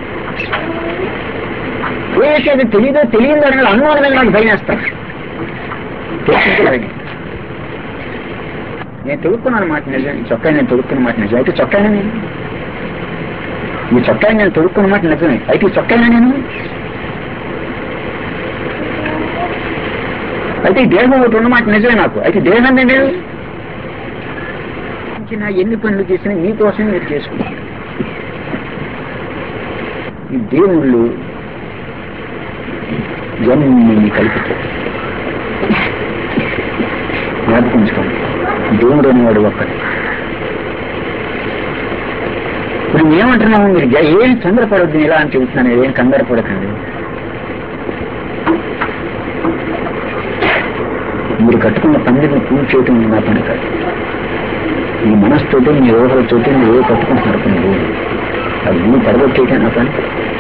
ఏ విషయం తెలియదో తెలియదు అని అనుమానం మీద నాకు భయం వేస్తాను. నేను తొడుక్కున్నాను మాట నిజం, ఈ చొక్కా నేను తొడుక్కున్న మాట నిజం. అయితే చొక్కానే నేను, ఈ చొక్కాని నేను తొడుక్కున్న మాట నిజమే. అయితే ఈ చొక్కానే నేను, అయితే ఈ దేహం ఒకటి ఉన్నమాట నిజమే నాకు. అయితే దేహాన్ని నేను ఎన్ని పనులు చేసినా మీకోసం మీరు చేసుకుంటారు. ఈ దేవుళ్ళు ఇవన్నీ కలుపుతారు. జ్ఞాపకించుకోండి, దేవుడు అనేవాడు ఒక్కడే. ఇప్పుడు ఏమంటున్నాము, మీరు ఏం తొందరపడద్దు ఇలా అని చెబుతున్నాను, ఏం కంగారు పడకండి. మీరు కట్టుకున్న పందిని పూజ చేయటం నా పని కాదు. మీ మనసుతోటి, మీ ఊహలతోటి మీరు ఏ కట్టుకుంటున్నారు పని, అది మీ పడగొట్టేయటం నా పని.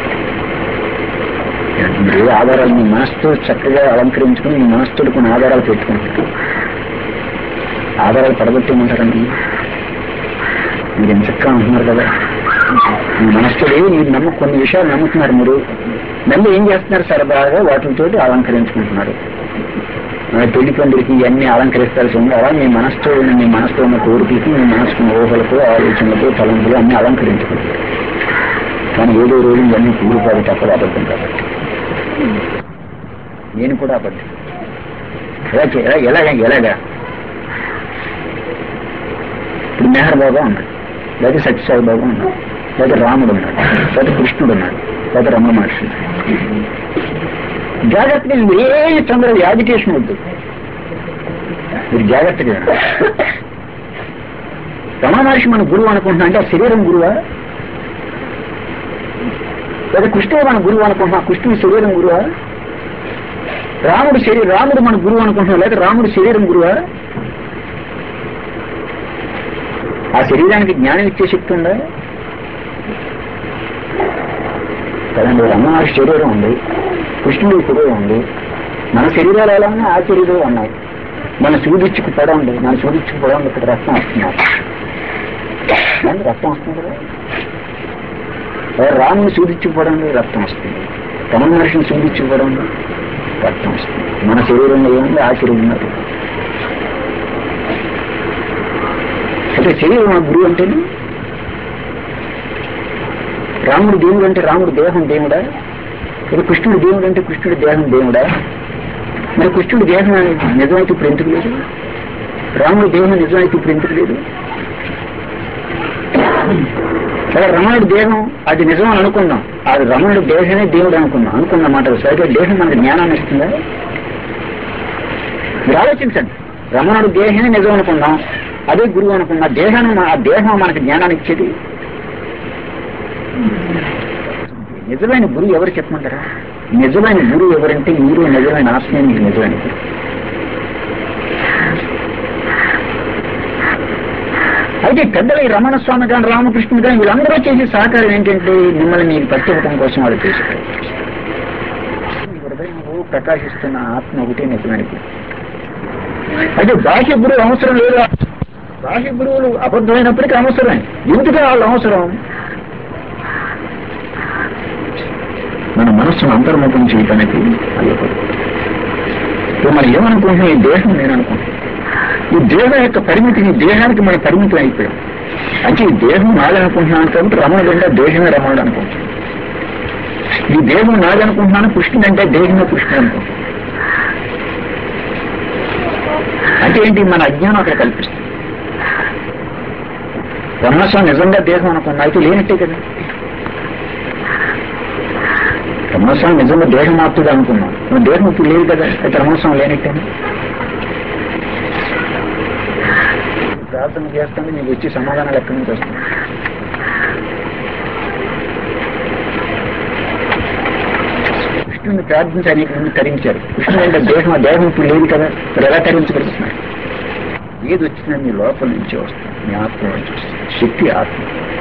మీరు ఏ ఆధారాలు మీ మనసుతో చక్కగా అలంకరించుకుని మీ మనసుతో కొన్ని ఆధారాలు పెట్టుకుంటారు. ఆధారాలు పడగొట్టేయమంటారండి. మీరు ఎంత చక్కగా అంటున్నారు కదా, మీ మనసుతో మీరు కొన్ని విషయాలు నమ్ముతున్నారు. మీరు మళ్ళీ ఏం చేస్తున్నారు, సరదాగా వాటితో అలంకరించుకుంటున్నారు. పెళ్లి పండుగకి ఇవన్నీ అలంకరిస్తాల్సి ఉంది. అలా మీ మనసుతో ఉన్న కోరికలకి, మీ మనసుకున్న ఊహలకు, ఆలోచనలకు, తలంపులు అన్నీ అలంకరించుకుంటారు. కానీ ఏదో రోజు ఇవన్నీ కూలిపోయి తప్పదు, అబద్ధం కాబట్టి. నేను కూడా అబద్ధం. ఎలాగా ఇప్పుడు మెహర్ బాబా ఉన్నాడు, లేదా సత్యసాయి బాబా ఉన్నాడు, లేదా రాముడు ఉన్నాడు, లేదా కృష్ణుడు ఉన్నాడు, లేదా రమణ మహర్షి. జాగ్రత్తగా ఏ తొందర యాజిటేషన్ వద్దు, మీరు జాగ్రత్తగా. రమణ మహర్షి మన గురువు అనుకుంటున్నా అంటే ఆ శరీరం గురువా, లేదా కృష్ణుడు మన గురువు అనుకుంటున్నా, కృష్ణుడు శరీరం గురువా? రాముడు మన గురువు అనుకుంటున్నా, లేదా రాముడు శరీరం గురువా? ఆ శరీరానికి జ్ఞానం ఇచ్చే శక్తి ఉందా? కదండి, రమణ మహర్షి శరీరం ఉంది, కృష్ణుడి శరీరం ఉంది. మన శరీరాలు ఎలా ఉన్నాయి, ఆ శరీరాలు ఉన్నాయి. మన సూదిచ్చుకు పడ ఉంది, మన సూదిచ్చుకు పడ ఉంది. ఇక్కడ రక్తం వస్తున్నారు, రక్తం వస్తుంది కదా. రాముని సూదిచ్చుకుపోవడం రక్తం వస్తుంది, రమణ మహర్షిని సూదిచ్చుకుపోవడం రక్తం వస్తుంది. మన శరీరంలో ఏముంది, ఆ శరీరంలో. అంటే శరీరం మన గురువు అంటేనే. రాముడు దేవుడు అంటే రాముడు దేహం దేవుడా? ఇది కృష్ణుడు దేవుడు అంటే కృష్ణుడి దేహం దేవుడా? మరి కృష్ణుడి దేహం నిజమైతే ఇప్పుడు ఎందుకు లేదు? రాముడి దేహం నిజమైతే ఇప్పుడు ఎందుకు లేదు? అలా రమణుడి దేహం అది నిజం అని అనుకుందాం, అది రమణుడి దేహమే దేవుడు అనుకున్న మాట సరిగ్గా దేహం మనకు జ్ఞానాన్ని ఇస్తుందా? మీరు ఆలోచించండి. రమణుడి దేహమే నిజం అనుకుందాం, అదే గురువు అనుకున్నా, ఆ దేహం మనకు జ్ఞానాన్ని ఇచ్చేది. నిజమైన గురువు ఎవరు చెప్పమంటారా? నిజమైన గురువు ఎవరంటే మీరు నిజమైన ఆత్మ, మీకు నిజమైన గురువు. అయితే పెద్దలు ఈ రమణ స్వామి కానీ రామకృష్ణుడు కానీ వీళ్ళందరూ చేసే సహకారం ఏంటంటే మిమ్మల్ని మీరు పట్టివ్వడం కోసం వాళ్ళు చేస్తారు. హృదయంలో ప్రకాశిస్తున్న ఆత్మ ఒకటే నిజమైన గురువు. అయితే బాహ్య గురువు అవసరం లేదు. బాహ్య గురువులు అబద్ధమైనప్పటికీ అవసరమే. ఎందుకు వాళ్ళు అవసరం? మన మనస్సును అంతర్ముఖం చేయటానికి. ఇప్పుడు మనం ఏమనుకుంటున్నాం, ఈ దేహం నేను అనుకుంటున్నాం. ఈ దేహం యొక్క పరిమితిని, దేహానికి మన పరిమితం అయిపోయాం. అంటే ఈ దేహం నాదనుకుంటున్నాను కాబట్టి రమణుడు అంటే దేహమే రమణుడు అనుకుంటున్నాను. ఈ దేహం నాదనుకుంటున్నాను, కృష్ణుడు అంటే దేహమే కృష్ణుడు అనుకుంటున్నాను. అంటే ఏంటి? మన అజ్ఞానం అక్కడ కల్పిస్తుంది. బ్రహ్మస్వామి నిజంగా దేహం అనుకున్నా అయితే లేనట్టే కదా. బ్రహ్మస్వామి నిజంగా దేహమాత్రుడు అనుకున్నాం, మన దేహం ఇప్పుడు లేదు కదా, అయితే బ్రహ్మస్వామి లేనట్టే. ప్రార్థన చేస్తాను, నీకు వచ్చి సమాధానాలు ఎక్కడి నుంచి వస్తుంది? కృష్ణుని ప్రార్థించి అనేక మంది తరించారు. కృష్ణుడు అంటే దేహం ఇప్పుడు లేదు కదా, మరి ఎలా తరించగలుగుతున్నాడు? ఏది వచ్చినా మీ లోపల నుంచి వస్తుంది, మీ ఆత్మ నుంచి వస్తుంది. శక్తి ఆత్మ.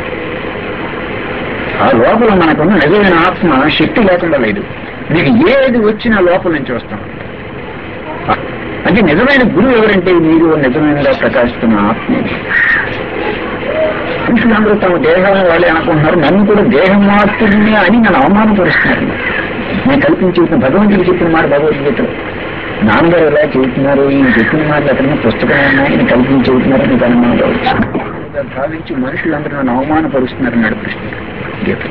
ఆ లోపల మనకున్న నిజమైన ఆత్మ శక్తి లేకుండా లేదు. మీకు ఏది వచ్చినా లోపల నుంచి వస్తాం. అంటే నిజమైన గురువు ఎవరంటే మీరు నిజమైన ప్రకాశిస్తున్న ఆత్మ. పురుషులందరూ తమ దేహాన్ని వాళ్ళే అనుకుంటున్నారు, నన్ను కూడా దేహం మాత్రమే అని నన్ను అవమానపరుస్తున్నారు. నేను కల్పించిన భగవంతుడు చెప్పిన మాట భగవద్గీతలో నాన్నగారు ఎలా చెబుతున్నారు, ఈయన చెప్పిన మాటలు ఎక్కడైనా పుస్తకం ఉన్నాయి, ఈయన కల్పించి చెబుతున్నారు, మీకు అనుమానం కావచ్చు. భావించి మనుషులందరూ నన్ను అవమానపరుస్తున్నారన్నాడు కృష్ణుడు గీత.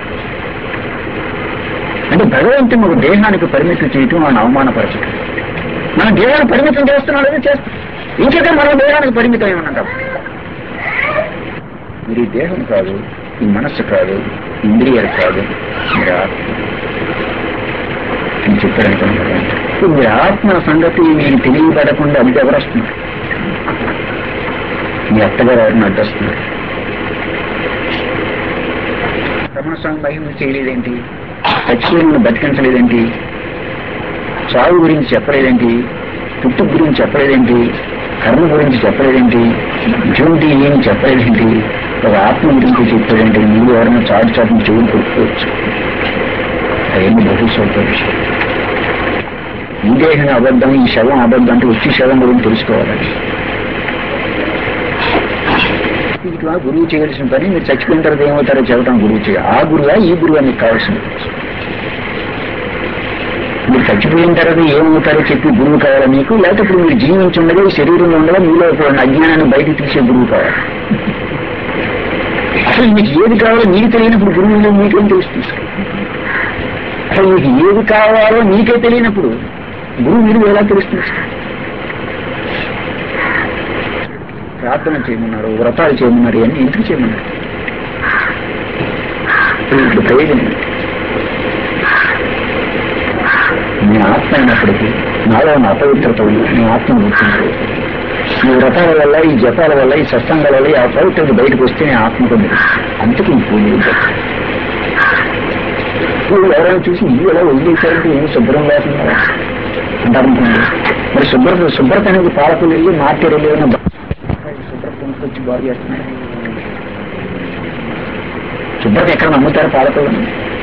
అంటే భగవంతుని ఒక దేహానికి పరిమితం చేయటం, ఆయన అవమానపరచడం. మనం దేహాన్ని పరిమితం చేస్తున్నాం లేదా చేస్తాం. ఇంకేదో మనం దేహానికి పరిమితం ఉన్నాం. మీరు ఈ దేహం కాదు, ఈ మనస్సు కాదు, ఇంద్రియాలు కాదు, మీరు ఆత్మ అని చెప్పాడు అనుకున్నాను. మీరు ఆత్మ సంగతి మీకు తెలియబడకుండా అది ఎవరు వస్తున్నారు? మీ అత్తగారు ఎవరిని అడ్డొస్తున్నారు? రమణస్వామి మహిమ చేయలేదేంటి? చచ్చిపోయిన బతికించలేదేంటి? చావు గురించి చెప్పలేదేంటి? పుట్టు గురించి చెప్పలేదేంటి? కర్మ గురించి చెప్పలేదేంటి? డ్యూటీ ఏమి చెప్పలేదేంటి? ఒక ఆత్మ గురించి చెప్పలేదేంటి? మీరు ఎవరైనా చాటుని చెవులు కొట్టుకోవచ్చు. అదేమి బహుశోక విషయం. ఈ దేహం అబద్ధం, ఈ శవం అబద్ధం అంటే వచ్చి శవం గురించి తెలుసుకోవాలండి. ఇట్లా గురువు చేయాల్సిన పని మీరు చచ్చిపోయిన తర్వాత ఏమవుతారో చెప్పడం గురువు చేయాలి. ఆ గురువా ఈ గురువా మీకు కావాల్సింది? మీరు చచ్చిపోయిన తర్వాత ఏమవుతారో చెప్పి గురువు కావాలా మీకు? లేకపోతే ఇప్పుడు మీరు జీవించి ఉండగా, ఈ శరీరంలో ఉండగా మీలో అజ్ఞానాన్ని బయటకు తీసే గురువు కావాలి. అసలు మీకు ఏది కావాలో నీకు తెలియనప్పుడు గురువులో మీకేం తెలుస్తుంది? అసలు మీకు ఏది కావాలో నీకే తెలియనప్పుడు గురువు మీరు ఎలా తెలుస్తుంది? ప్రార్థన చేయమన్నారు, వ్రతాలు చేయమన్నారు, అన్ని ఎందుకు చేయమన్నారు? ఇప్పుడు ప్రయోజనం నీ ఆత్మ అయినప్పటికీ నాలో ఉన్న అపవిత్రత ఉంది, నీ ఆత్మను గుర్తించుకో. ఈ వ్రతాల వల్ల, ఈ జపాల వల్ల, ఈ సత్సంగాల వల్ల ఆ పవిత్రత బయటకు వస్తే నీ ఆత్మకు అంతకు పూజ. ఎవరైనా చూసి ఇల్లు ఎలా వదిలేశారంటే ఏమి శుభ్రం లేకుండా అంటారనుకోండి. మరి శుభ్రత అనేది పాలకులు వెళ్ళి మార్కెట్ వెళ్ళి శుభ్రత కొనుక్కొచ్చి బాగు చేస్తున్నాయి. శుభ్రత ఎక్కడ నమ్ముతారు పాలకులను?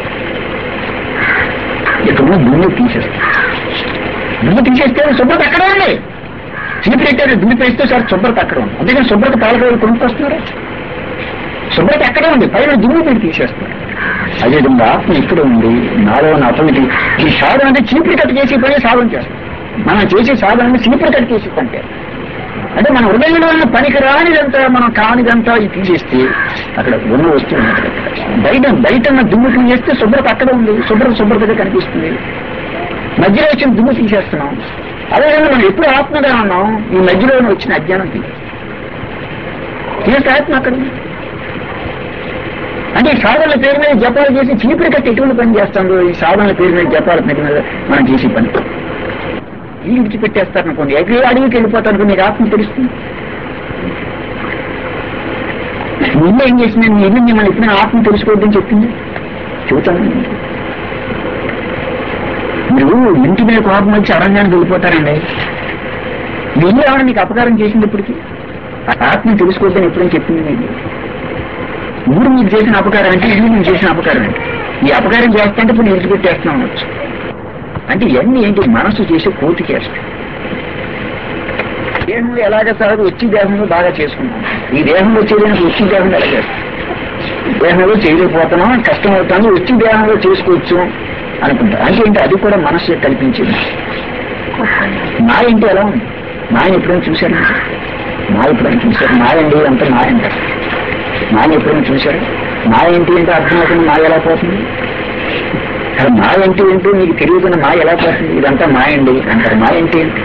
ఇక్కడ దుమ్ము తీసేస్తారు. దుమ్ము తీసేస్తే శుభ్రత అక్కడ ఉంది. చీపెట్టారు, దుమ్ము పేస్తే సార్ శుభ్రత అక్కడ ఉంది. అందుకని శుభ్రత పాలకులు కొనుక్కొస్తున్నారు. శుభ్రత ఎక్కడే ఉంది, పైన దుమ్ము మీరు తీసేస్తారు. అదేవిధంగా ఆత్మ ఇక్కడ ఉంది, నాలో ఉన్న అపవిటి. ఈ సాధన అంటే చీపురు కట్టు చేసి పని సాధన చేస్తాం. మనం చేసే సాధన చీపురు కట్టు చేసి పంటే అంటే మన హృదయంలో ఉన్న పనికి రానిదంతా, మనం కానిదంతా ఇది తీసేస్తే అక్కడ ఉన్న వస్తువు బయట ఉన్న దుమ్ము తీసేస్తే శుభ్రత అక్కడ ఉంది, శుభ్రతగా కనిపిస్తుంది. మధ్యలో వచ్చిన దుమ్ము తీసేస్తున్నాం. అదేవిధంగా మనం ఎప్పుడు ఆత్మగా ఉన్నాం, ఈ మధ్యలో వచ్చిన అజ్ఞానం తీస్తే ఆత్మ అక్కడ ఉంది. అంటే ఈ సాధనల పేరు మీద జపాలు చేసి చీపురు కట్టి ఎటువంటి పని చేస్తాం? ఈ సాధనల పేరు మీద జపాల పేరు మీద మనం చేసే పని ఇల్లు విడిచిపెట్టేస్తారనుకోండి, అడవికి వెళ్ళిపోతారు, నీకు ఆత్మ తెలుస్తుంది. ముందు ఏం చేసింది? నీ ఇల్లు మిమ్మల్ని ఎప్పుడైనా ఆత్మ తెలుసుకోవద్దని చెప్పింది. చెబుతాను, మీరు ఇంటి మీద కోపం వచ్చి అరణ్యానికి వెళ్ళిపోతారండి. మీ ఇల్లు ఏమైనా మీకు అపకారం చేసింది? ఇప్పటికీ ఆత్మ తెలుసుకోవద్దని ఎప్పుడైనా చెప్పింది మీకు? ఊరు మీకు చేసిన అపకారం అంటే ఇల్లు మీకు చేసిన అపకారం అంటే ఈ అపకారం చేస్తుంటే ఇప్పుడు విడిచిపెట్టేస్తున్నాం అనొచ్చు. అంటే ఇవన్నీ ఏంటి? మనసు చేసే కోతి చేస్తాం. దేహంలో ఎలాగ సాగు వచ్చి దేహంలో బాగా చేసుకుంటాం. ఈ దేహంలో చేయడానికి వచ్చి దేహంలో ఎలా చేస్తాం? దేహంలో చేయలేకపోతున్నాం, కష్టం అవుతాను, వచ్చి దేహంలో చేసుకోవచ్చు అనుకుంటాం. అంటే ఏంటి? అది కూడా మనసు కల్పించింది. మాయ అంటే ఎలా ఉంది? మాయను ఎప్పుడైనా చూశారు? మాయ ఎప్పుడైనా చూశారు? మాయ అండి అంతా మాయ అంటారు. మాయ ఎప్పుడైనా చూశారు? మాయ ఏంటి అంటే అర్థం అవుతుంది, మాయ ఎలా పోతుంది? అది మాయ ఏంటి ఏంటో మీకు తెలియకుండా మాయ ఎలా పోతుంది? ఇదంతా మాయ అండి అంటారు. మాయ ఏంటి ఏంటి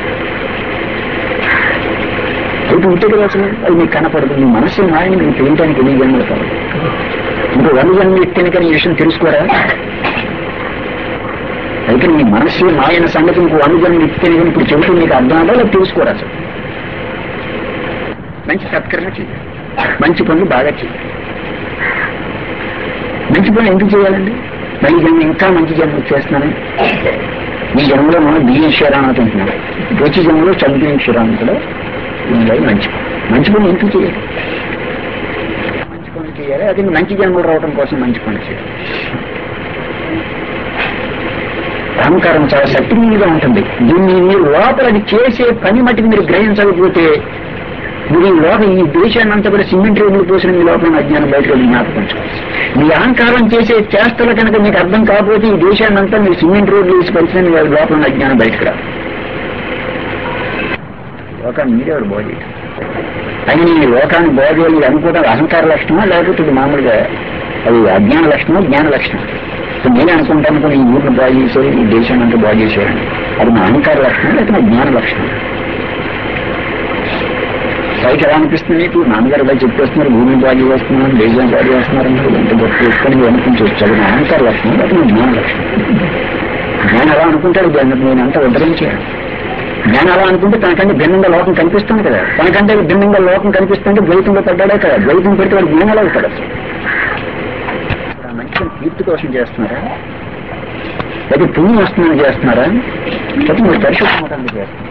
అయితే ఉంటుంది అసలు, అది మీకు కనపడదు. మీ మనస్సు మాయని మీకు తెలియడానికి ఎన్ని జన్మలు కావాలి? ఇంకా 100 జన్మలు ఎత్తిన కానీ ఈ విషయం తెలుసుకోరా? అయితే మీ మనస్సు మాయన సంగతి ఇంకో 100 జన్మలు ఎత్తిన కానీ ఇప్పుడు చెబుతూ మీకు అర్థం అవ్వాలో అది తెలుసుకోరా అసలు. మంచి సత్కర్మ చేయాలి, మంచి పనులు బాగా చేయాలి. మంచి పనులు ఎందుకు చేయాలండి? మళ్ళీ జన్మ ఇంకా మంచి జన్మలు చేస్తున్నాను. ఈ జన్మలో మనం బియ్యం క్షీరాన్ని తింటున్నాం, వచ్చే జన్మలో చదువు క్షీరాన్ని కూడా ఇందులో మంచి పనులు ఎందుకు చేయాలి? మంచి పనులు చేయాలి. అది మంచి జన్మలు రావడం కోసం మంచి పనులు చేయాలి. అహంకారం చాలా శక్తిగా ఉంటుంది. దీన్ని మీరు లోపల అది చేసే పని మట్టికి మీరు గ్రహించకపోతే మీరు ఈ దేశాన్ని అంతా కూడా సిమెంట్ రోడ్లు పోసిన మీ లోపల అజ్ఞానం బయటకు జ్ఞాపకించుకోవచ్చు. మీ అహంకారం చేసే చేష్టలు కనుక మీకు అర్థం కాకపోతే ఈ దేశాన్ని అంతా మీరు సిమెంట్ రోడ్లు వేసి పరిచిన మీ లోపల అజ్ఞానం బయటకు రాదు. లోకాన్ని మీరేవాడు బాగు అని ఈ లోకాన్ని బాగు చేయాలి అనుకోవడం అహంకార లక్షణమా లేకపోతే ఇది మామూలుగా అది అజ్ఞాన లక్షణమా జ్ఞాన లక్షణం? నేనే అనుకుంటాను కొన్ని ఈ ఊరిని బాగు చేశారు, ఈ దేశాన్ని అంతా బాగు చేశారని. అది నా అహంకార లక్షణం లేకపోతే నా జ్ఞాన లక్షణం? పైకి ఎలా అనిపిస్తుంది మీకు? నాన్నగారు ఇలా చెప్పేస్తున్నారు, భూమిని బాగు చేస్తున్నారు, దేశాన్ని బాగు చేస్తున్నారు అన్నారు, ఎంత గొప్ప ఎక్కువ అనిపించవచ్చు. అది నా అహంకార లక్షణం లేకపోతే నా జ్ఞాన లక్షణం? జ్ఞానం ఎలా అనుకుంటాడు, నేను అంతా ఉద్ధరించాను. జ్ఞానం అలా అనుకుంటే తనకంటే భిన్నంగా లోకం కనిపిస్తుంది కదా. తనకంటే భిన్నంగా లోకం కనిపిస్తుంటే ద్వైతంలో పడ్డాడే కదా. ద్వైతం పెడితే వాడు జ్ఞానాలు అవుతాడు. అసలు మంచి కీర్తి కోసం చేస్తున్నారా, లేకపోతే పుణ్యం వస్తుందని చేస్తున్నారా, లేకపోతే మీరు పరిశుభ్రమవుతానికి చేస్తున్నారు?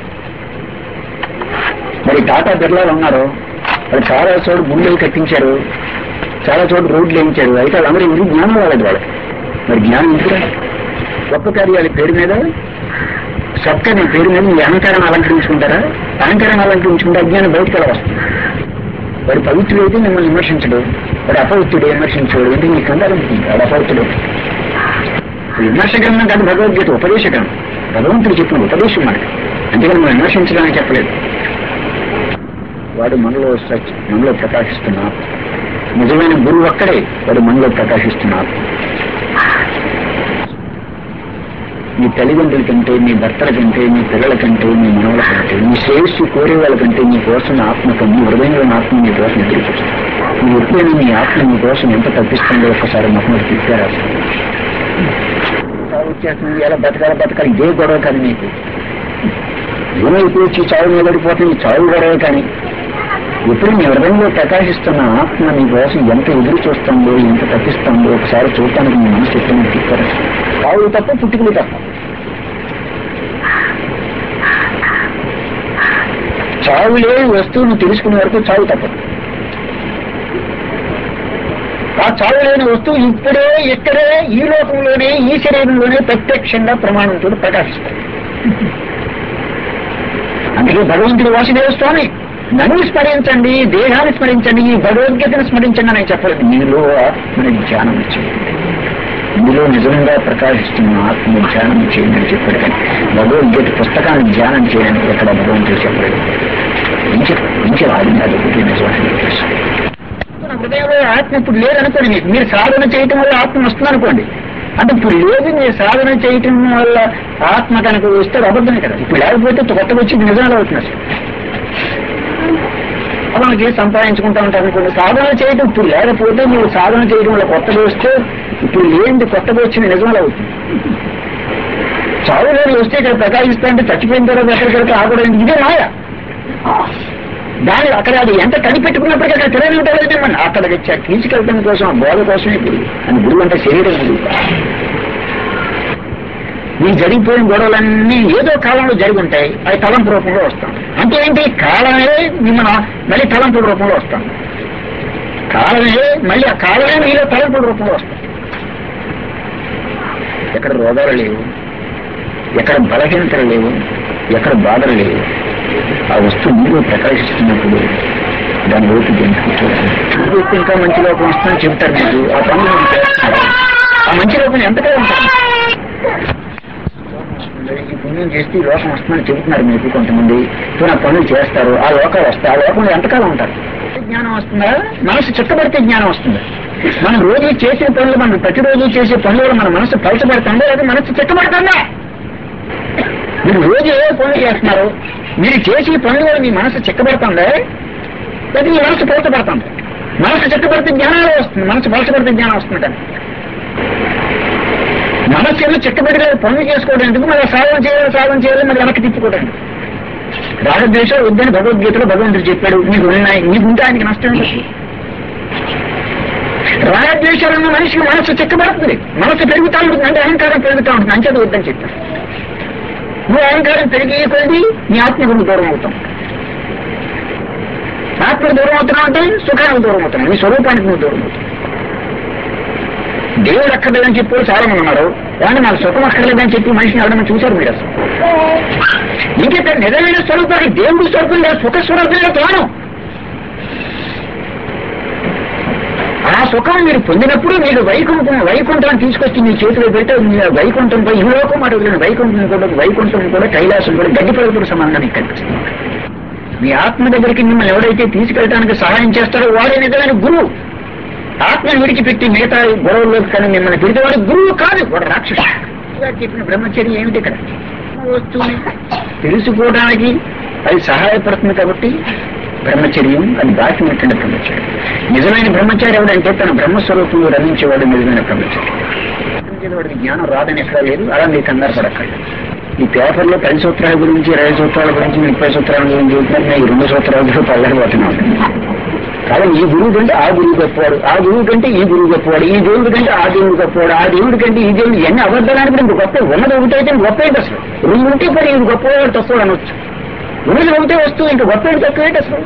మరి టాటా బిర్లాలు ఉన్నారు, వాళ్ళు చాలా చోటు గుళ్ళు కట్టించారు, చాలా చోటు రోడ్లు వేయించారు. అయితే వాళ్ళందరూ ఎందుకు జ్ఞానం రాలేదు వాళ్ళకి? మరి జ్ఞానం ఎందుకు? గొప్ప కార్యాల పేరు మీద సత్కర్మ పేరు మీద మీ అహంకారాన్ని అలంకరించుకుంటారా? అహంకారాన్ని అలంకరించుకుంటే అజ్ఞానం బయటకు ఎలా వస్తుంది? వాడు పవిత్రుడైతే మిమ్మల్ని విమర్శించడు, వాడు అపవిత్రుడు విమర్శించడు. ఎందుకు మీకు కంగారు ఉంటుంది? వాడు అపవిత్రుడు. విమర్శకరణ కాదు భగవద్గీత, ఉపదేశకరం. భగవంతుడు చెప్పిన ఉపదేశం మనకి, అంతేగాని మనం విమర్శించడానికి చెప్పలేదు. వాడు మనలో మనలో ప్రకాశిస్తున్నారు. నిజమైన గురువు అక్కడే, వాడు మనలో ప్రకాశిస్తున్నారు. మీ తల్లిదండ్రుల కంటే, మీ భర్తల కంటే, మీ పిల్లల కంటే, మీ మనవుల కంటే, మీ శ్రేయస్సు కోరే వాళ్ళ కంటే మీ కోసం ఆత్మ కన్నా హృదయంలోని ఆత్మ మీ కోసం ఎదురు చూస్తుంది. మీరు ఎప్పుడైనా మీ ఆత్మ మీ కోసం ఎంత తప్పిస్తుందో ఒక్కసారి మొహమ్మద్ తిప్పారు. వచ్చేస్తుంది, ఎలా బతకాలి ఇదే గొడవ కానీ మీకు ఏమైతే వచ్చి చావు నిలబడిపోతుంది, చావు గొడవ కానీ ఎప్పుడు మీ హృదయంలో ప్రకాశిస్తున్న ఆత్మ మీ కోసం ఎంత ఎదురు చూస్తుందో, ఎంత తప్పిస్తుందో ఒకసారి చూడటానికి మీ మనసు ఎప్పుడైనా తిప్పారు. చావులు తప్ప పుట్టుకలు తప్ప. చావు లేని వస్తువును తెలుసుకునే వరకు చావు తప్పదు. ఆ చావు లేని వస్తువు ఇప్పుడే ఇక్కడే ఈ లోకంలోనే ఈ శరీరంలోనే ప్రత్యక్షంగా ప్రమాణంతో ప్రకాశిస్తుంది. అందుకే భగవంతుడు వాసుదేవ స్వామి నన్ను స్మరించండి, దేహాన్ని స్మరించండి, ఈ భగవద్గీతను స్మరించండి అని చెప్పలేదు. మీలో ఆత్మని ధ్యానం చేయండి, మీలో నిజంగా ప్రకాశిస్తున్న ఆత్మ ధ్యానం చేయండి అని చెప్పాడు. కానీ భగవద్గీత పుస్తకాన్ని ధ్యానం చేయని ఎక్కడ భగవంతుడు చెప్పలేదు. ఇంకే ఆడింది అది ఒకటి నిజమైన ఉద్దేశం. హృదయంలో ఆత్మ ఇప్పుడు లేదనుకోండి, మీరు సాధన చేయటం వల్ల ఆత్మ వస్తుంది అనుకోండి. అంటే ఇప్పుడు లేదు, మీరు సాధన చేయటం వల్ల ఆత్మ కనుక వస్తే అబద్ధమే కదా. ఇప్పుడు లేకపోతే కొత్తగా వచ్చి నిజాలు అవుతుంది. మనకి సంపాదించుకుంటా ఉంటారు అనుకోండి. సాధన చేయటం ఇప్పుడు లేకపోతే మీరు సాధన చేయడం వల్ల కొత్తగా వస్తే ఇప్పుడు లేనిది కొత్తగా వచ్చిన నిజాలు అవుతుంది. చావు లేని వస్తే ఇక్కడ ప్రకాశిస్తా అంటే చచ్చిపోయిన తర్వాత ఎక్కడికైతే ఆగడం ఇదే మాయ. దాని అక్కడ అది ఎంత కనిపెట్టుకున్నప్పటికీ అక్కడ తిరగని ఉంటుంది. మనం అక్కడికి తీసుకెళ్ళడం కోసం, బోధ కోసమే గురువు అని. గురువు అంటే శరీరం గురువు. మీకు జరిగిపోయిన గొడవలన్నీ ఏదో కాలంలో జరిగి ఉంటాయి, అవి తలంపు రూపంలో వస్తాం. అంటే ఏంటి? కాలమే మిమ్మల్ని మళ్ళీ తలంపుల రూపంలో వస్తాం. కాలమే మళ్ళీ ఆ కాలమే మీలో తలంపుల రూపంలో వస్తాం. ఎక్కడ రోగాలు లేవు, ఎక్కడ బలహీనతలు లేవు, ఎక్కడ బాధలు లేవు. ఆ వస్తువు మీరు ప్రకాశిస్తున్నప్పుడు దాని ఓపిక ఇంకా మంచి లోపం వస్తుందని చెబుతారు మీకు. ఆ పనులు మీరు చేస్తున్నారు. ఆ మంచి లోపం ఎంతగా ఉంటారు. ఈ పుణ్యం చేస్తే ఈ లోకం వస్తుందని చెబుతున్నారు మీకు కొంతమంది. ఆ పనులు చేస్తారు, ఆ లోకాలు వస్తాయి. ఆ లోకంలో ఎంతకాలం ఉంటారు? జ్ఞానం వస్తుందా, మనసు చిక్కబడితే జ్ఞానం వస్తుందా? మనం రోజు చేసే పనులు, మనం ప్రతిరోజు చేసే పనులు మన మనసు పలచబడుతుందా లేదా మనసు చిక్కబడుతుందా? మీరు రోజు ఏ పనులు చేస్తున్నారు, మీరు చేసే పనులు మీ మనసు చిక్కబడుతుందా లేదా మీ మనసు పలచబడుతుంది? మనసు చిక్కబడితే జ్ఞానాలు వస్తుంది, మనసు పలచబడితే జ్ఞానం వస్తుంట. మనసు ఏమో చిక్కబడి పనులు చేసుకోవడానికి మళ్ళీ సాధన చేయాలి మళ్ళీ వెనక్కి తిప్పుకోవడానికి. రాగద్వేషాలు వద్దని భగవద్గీతలో భగవంతుడు చెప్పాడు. మీకు ఉన్నాయి, మీకుంటే ఆయనకి నష్టం ఏంటి? రాగద్వేషాలన్న మనిషికి మనసు చిక్కబడుతుంది, మనసు పెరుగుతూ ఉంటుంది, అంటే అహంకారం పెరుగుతూ ఉంటుంది, అంచేది వద్దని చెప్పాడు. నువ్వు అహంకారం పెరిగి కొద్ది నీ ఆత్మకు దూరం అవుతాం. ఆత్మకు దూరం అవుతున్నావు అంటే సుఖానికి దూరం అవుతున్నావు, నీ స్వరూపానికి నువ్వు దూరం అవుతావు. దేవుడు అక్కర్లేదని చెప్పి చాలా మంది ఉన్నారు. కానీ నాకు సుఖం అక్కర్లేదని చెప్పి మనిషిని ఎవరైనా చూశారు మీరు? అసలు ఇంకే నిజమైన స్వరూపానికి దేవుడి స్వరూపం లేదు, సుఖ స్వరూపం లేదు తాను. ఆ సుఖం మీరు పొందినప్పుడు మీకు వైకుంఠాన్ని తీసుకొచ్చి మీ చేతిలో పెడితే వైకుంఠంపై ఈ లోకం మాట వైకుంఠం కూడా కైలాసం కూడా గడ్డి పలుకుడు సమానంగా మీకు కనిపిస్తుంది. మీ ఆత్మ దగ్గరికి మిమ్మల్ని ఎవరైతే తీసుకెళ్ళడానికి సహాయం చేస్తారో వాడే నిజమైన గురువు. ఆత్మను విడిచిపెట్టి మిగతా గొడవల్లోకి కానీ మిమ్మల్ని పెడితేవాడు గురువు కాదు, వాడు రాక్షసుడు. చెప్పిన బ్రహ్మచర్యం ఏమిటి? ఇక్కడ వస్తువుని తెలుసుకోవడానికి అది సహాయపడుతుంది కాబట్టి బ్రహ్మచర్యం, అది దాచినటువంటి బ్రహ్మచర్యం. నిజమైన బ్రహ్మచారి ఎవడంటే తన బ్రహ్మస్వరూపంలో రమించేవాడు నిజమైన బ్రహ్మచారి. వాడికి జ్ఞానం రాదని ఎక్కడా లేదు, అలా మీకు కంగారు పడక్కర్లేదు. ఈ పేపర్లో 10 సూత్రాల గురించి, 20 సూత్రాల గురించి, 30 సూత్రాల గురించి చెప్తున్నారు. నేను 2 సూత్రాలతో పల్లకపోతున్నాను. కానీ ఈ గురువు కంటే ఆ గురువు గొప్పవాడు, ఆ గురువు కంటే ఈ గురువు గొప్పవాడు, ఈ దేవుడి కంటే ఆ దేవుడు గొప్పవాడు, ఆ దేవుడి కంటే ఈ దేవుడు, ఎన్ని అబద్ధానికి ఇంక గొప్ప ఉన్నది ఒకటైతే గొప్ప ఏంటి అసలు? 2 ఉంటే మరి ఇది గొప్పవాడు తక్కువడు అనొచ్చు. ఉన్నది ఒకటే వస్తువు ఇంకా గొప్ప ఏంటి తక్కువ ఏంటి అసలు?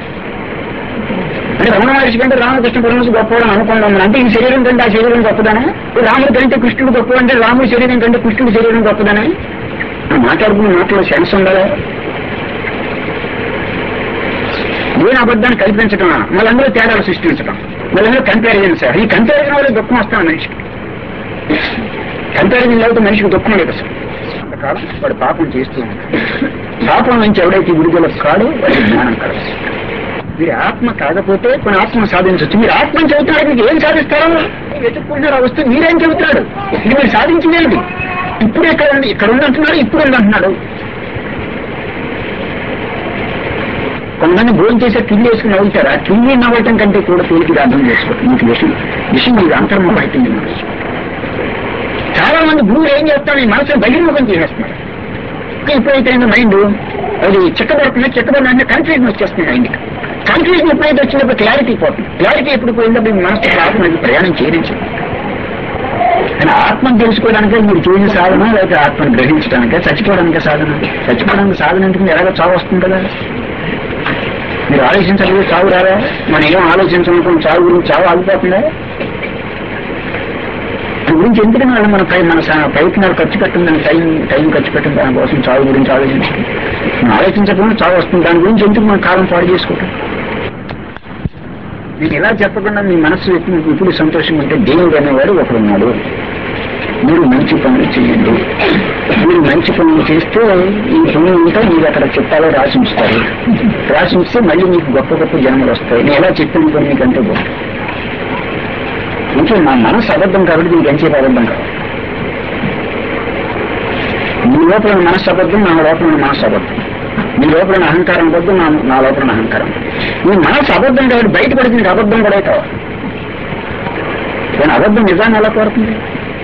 అంటే రమణ మహర్షి కంటే రామకృష్ణ పరమహంస గొప్పవాడు అనుకున్నాం. అంటే ఈ శరీరం కంటే ఆ శరీరం గొప్పదనే, రాముడి కంటే కృష్ణుడు గొప్ప అంటే రాముడి శరీరం కంటే కృష్ణుడి శరీరం గొప్పదనే మాట్లాడుకున్న మాటలో సెన్స్ ఉండాలి. లేని అబద్ధాన్ని కల్పించడం, మళ్ళీ అందులో తేడాలు సృష్టించడం, మళ్ళీ అందులో కంపారిజన్. సార్ ఈ కంపారిజన్ వల్ల దుఃఖం వస్తాను మనిషికి. కంపారిజన్ లేకపోతే మనిషికి దుఃఖం లేదు అసలు. అంతకాలం వాడు పాపం చేస్తూ ఉంటాడు. పాపం నుంచి ఎవడైతే విడుదల కాడో వాడి జ్ఞానం కలదు. మీరు ఆత్మ కాకపోతే కొన్ని ఆత్మ సాధించవచ్చు. మీరు ఆత్మను చెబుతున్నాడు, మీకు ఏం సాధిస్తారో వెతుక్కుంటున్నారు. ఆ వస్తువు మీరేం చెబుతున్నాడు, ఇది మీరు సాధించిందేంటి? ఇప్పుడు ఇక్కడ ఉందంటున్నాడు, ఇప్పుడు ఉందంటున్నాడు. కొంతమంది భోజనం చేసే కిల్లి వేసుకుని నవ్వుతారు. ఆ కిల్లి నవ్వటం కంటే కూడా తేలికి అర్థం చేసుకోండి. మీకు విషయం మీకు అంతర్ముఖం అయిపోయింది మనసు. చాలా మంది గురువులు ఏం చేస్తాడు, ఈ మనసును బహిర్ముఖం చేసేస్తున్నారు. ఎప్పుడైతే మైండ్ అది చెక్కబడిన కన్ఫ్యూజన్ వచ్చేస్తుంది మైండ్కి. కన్ఫ్యూజన్ ఎప్పుడైతే వచ్చినప్పుడు క్లారిటీ పోతుంది. క్లారిటీ ఎప్పుడు పోయిందో మీ మనసు ఆత్మకి ప్రయాణం చేయనించింది. కానీ ఆత్మను తెలుసుకోవడానికే మీరు చేసే సాధన, లేకపోతే ఆత్మను గ్రహించడానికే, చచ్చిపోవడానికే సాధన. చచ్చిపోవడానికి సాధన ఎందుకు? ఎలాగో చావు వస్తుంది కదా. మీరు ఆలోచించలేదు చావు రాదా? మనం ఏం ఆలోచించాలనుకున్న చావు గురించి చావు ఆగిపోతుందా? దాని గురించి ఎందుకని వాళ్ళు మన ప్రయత్నాలు ఖర్చు పెట్టిందని టైం ఖర్చు పెట్టింది దానికోసం చావు గురించి ఆలోచించాలి. మనం ఆలోచించకుండా చావు వస్తుంది. దాని గురించి ఎందుకు మనం కాలం పాడు చేసుకుంటాం? నేను ఇలా చెప్పకుండా మీ మనస్సు ఇప్పుడు సంతోషంగా ఉంటే దేవుడు అనేవాడు ఒకడున్నాడు. మీరు మంచి పనులు చేయండి. మీరు మంచి పనులు చేస్తే ఈ పుణ్యం ఉంటే మీరు అక్కడ చిత్తాలో రాసి ఉంచుతారు. రాసి ఉంచితే మళ్ళీ మీకు గొప్ప గొప్ప జన్మలు వస్తాయి. నేను ఎలా చెప్పిన పని మీకంటే గొప్ప. ఇంకే నా మనసు అబద్ధం కాబట్టి మీకు ఎంచేపు అబద్ధం కాదు. మీ లోపల మనసు అబద్ధం, నా లోపల మనసు అబద్ధం. మీ లోపల అహంకారం అబద్ధం, నా లోపల అహంకారం. మీ మనసు అబద్ధం కాబట్టి బయటపడితే మీకు అబద్ధం కూడా కావాలి. కానీ అబద్ధం నిజాన్ని ఎలా కోరుతుంది?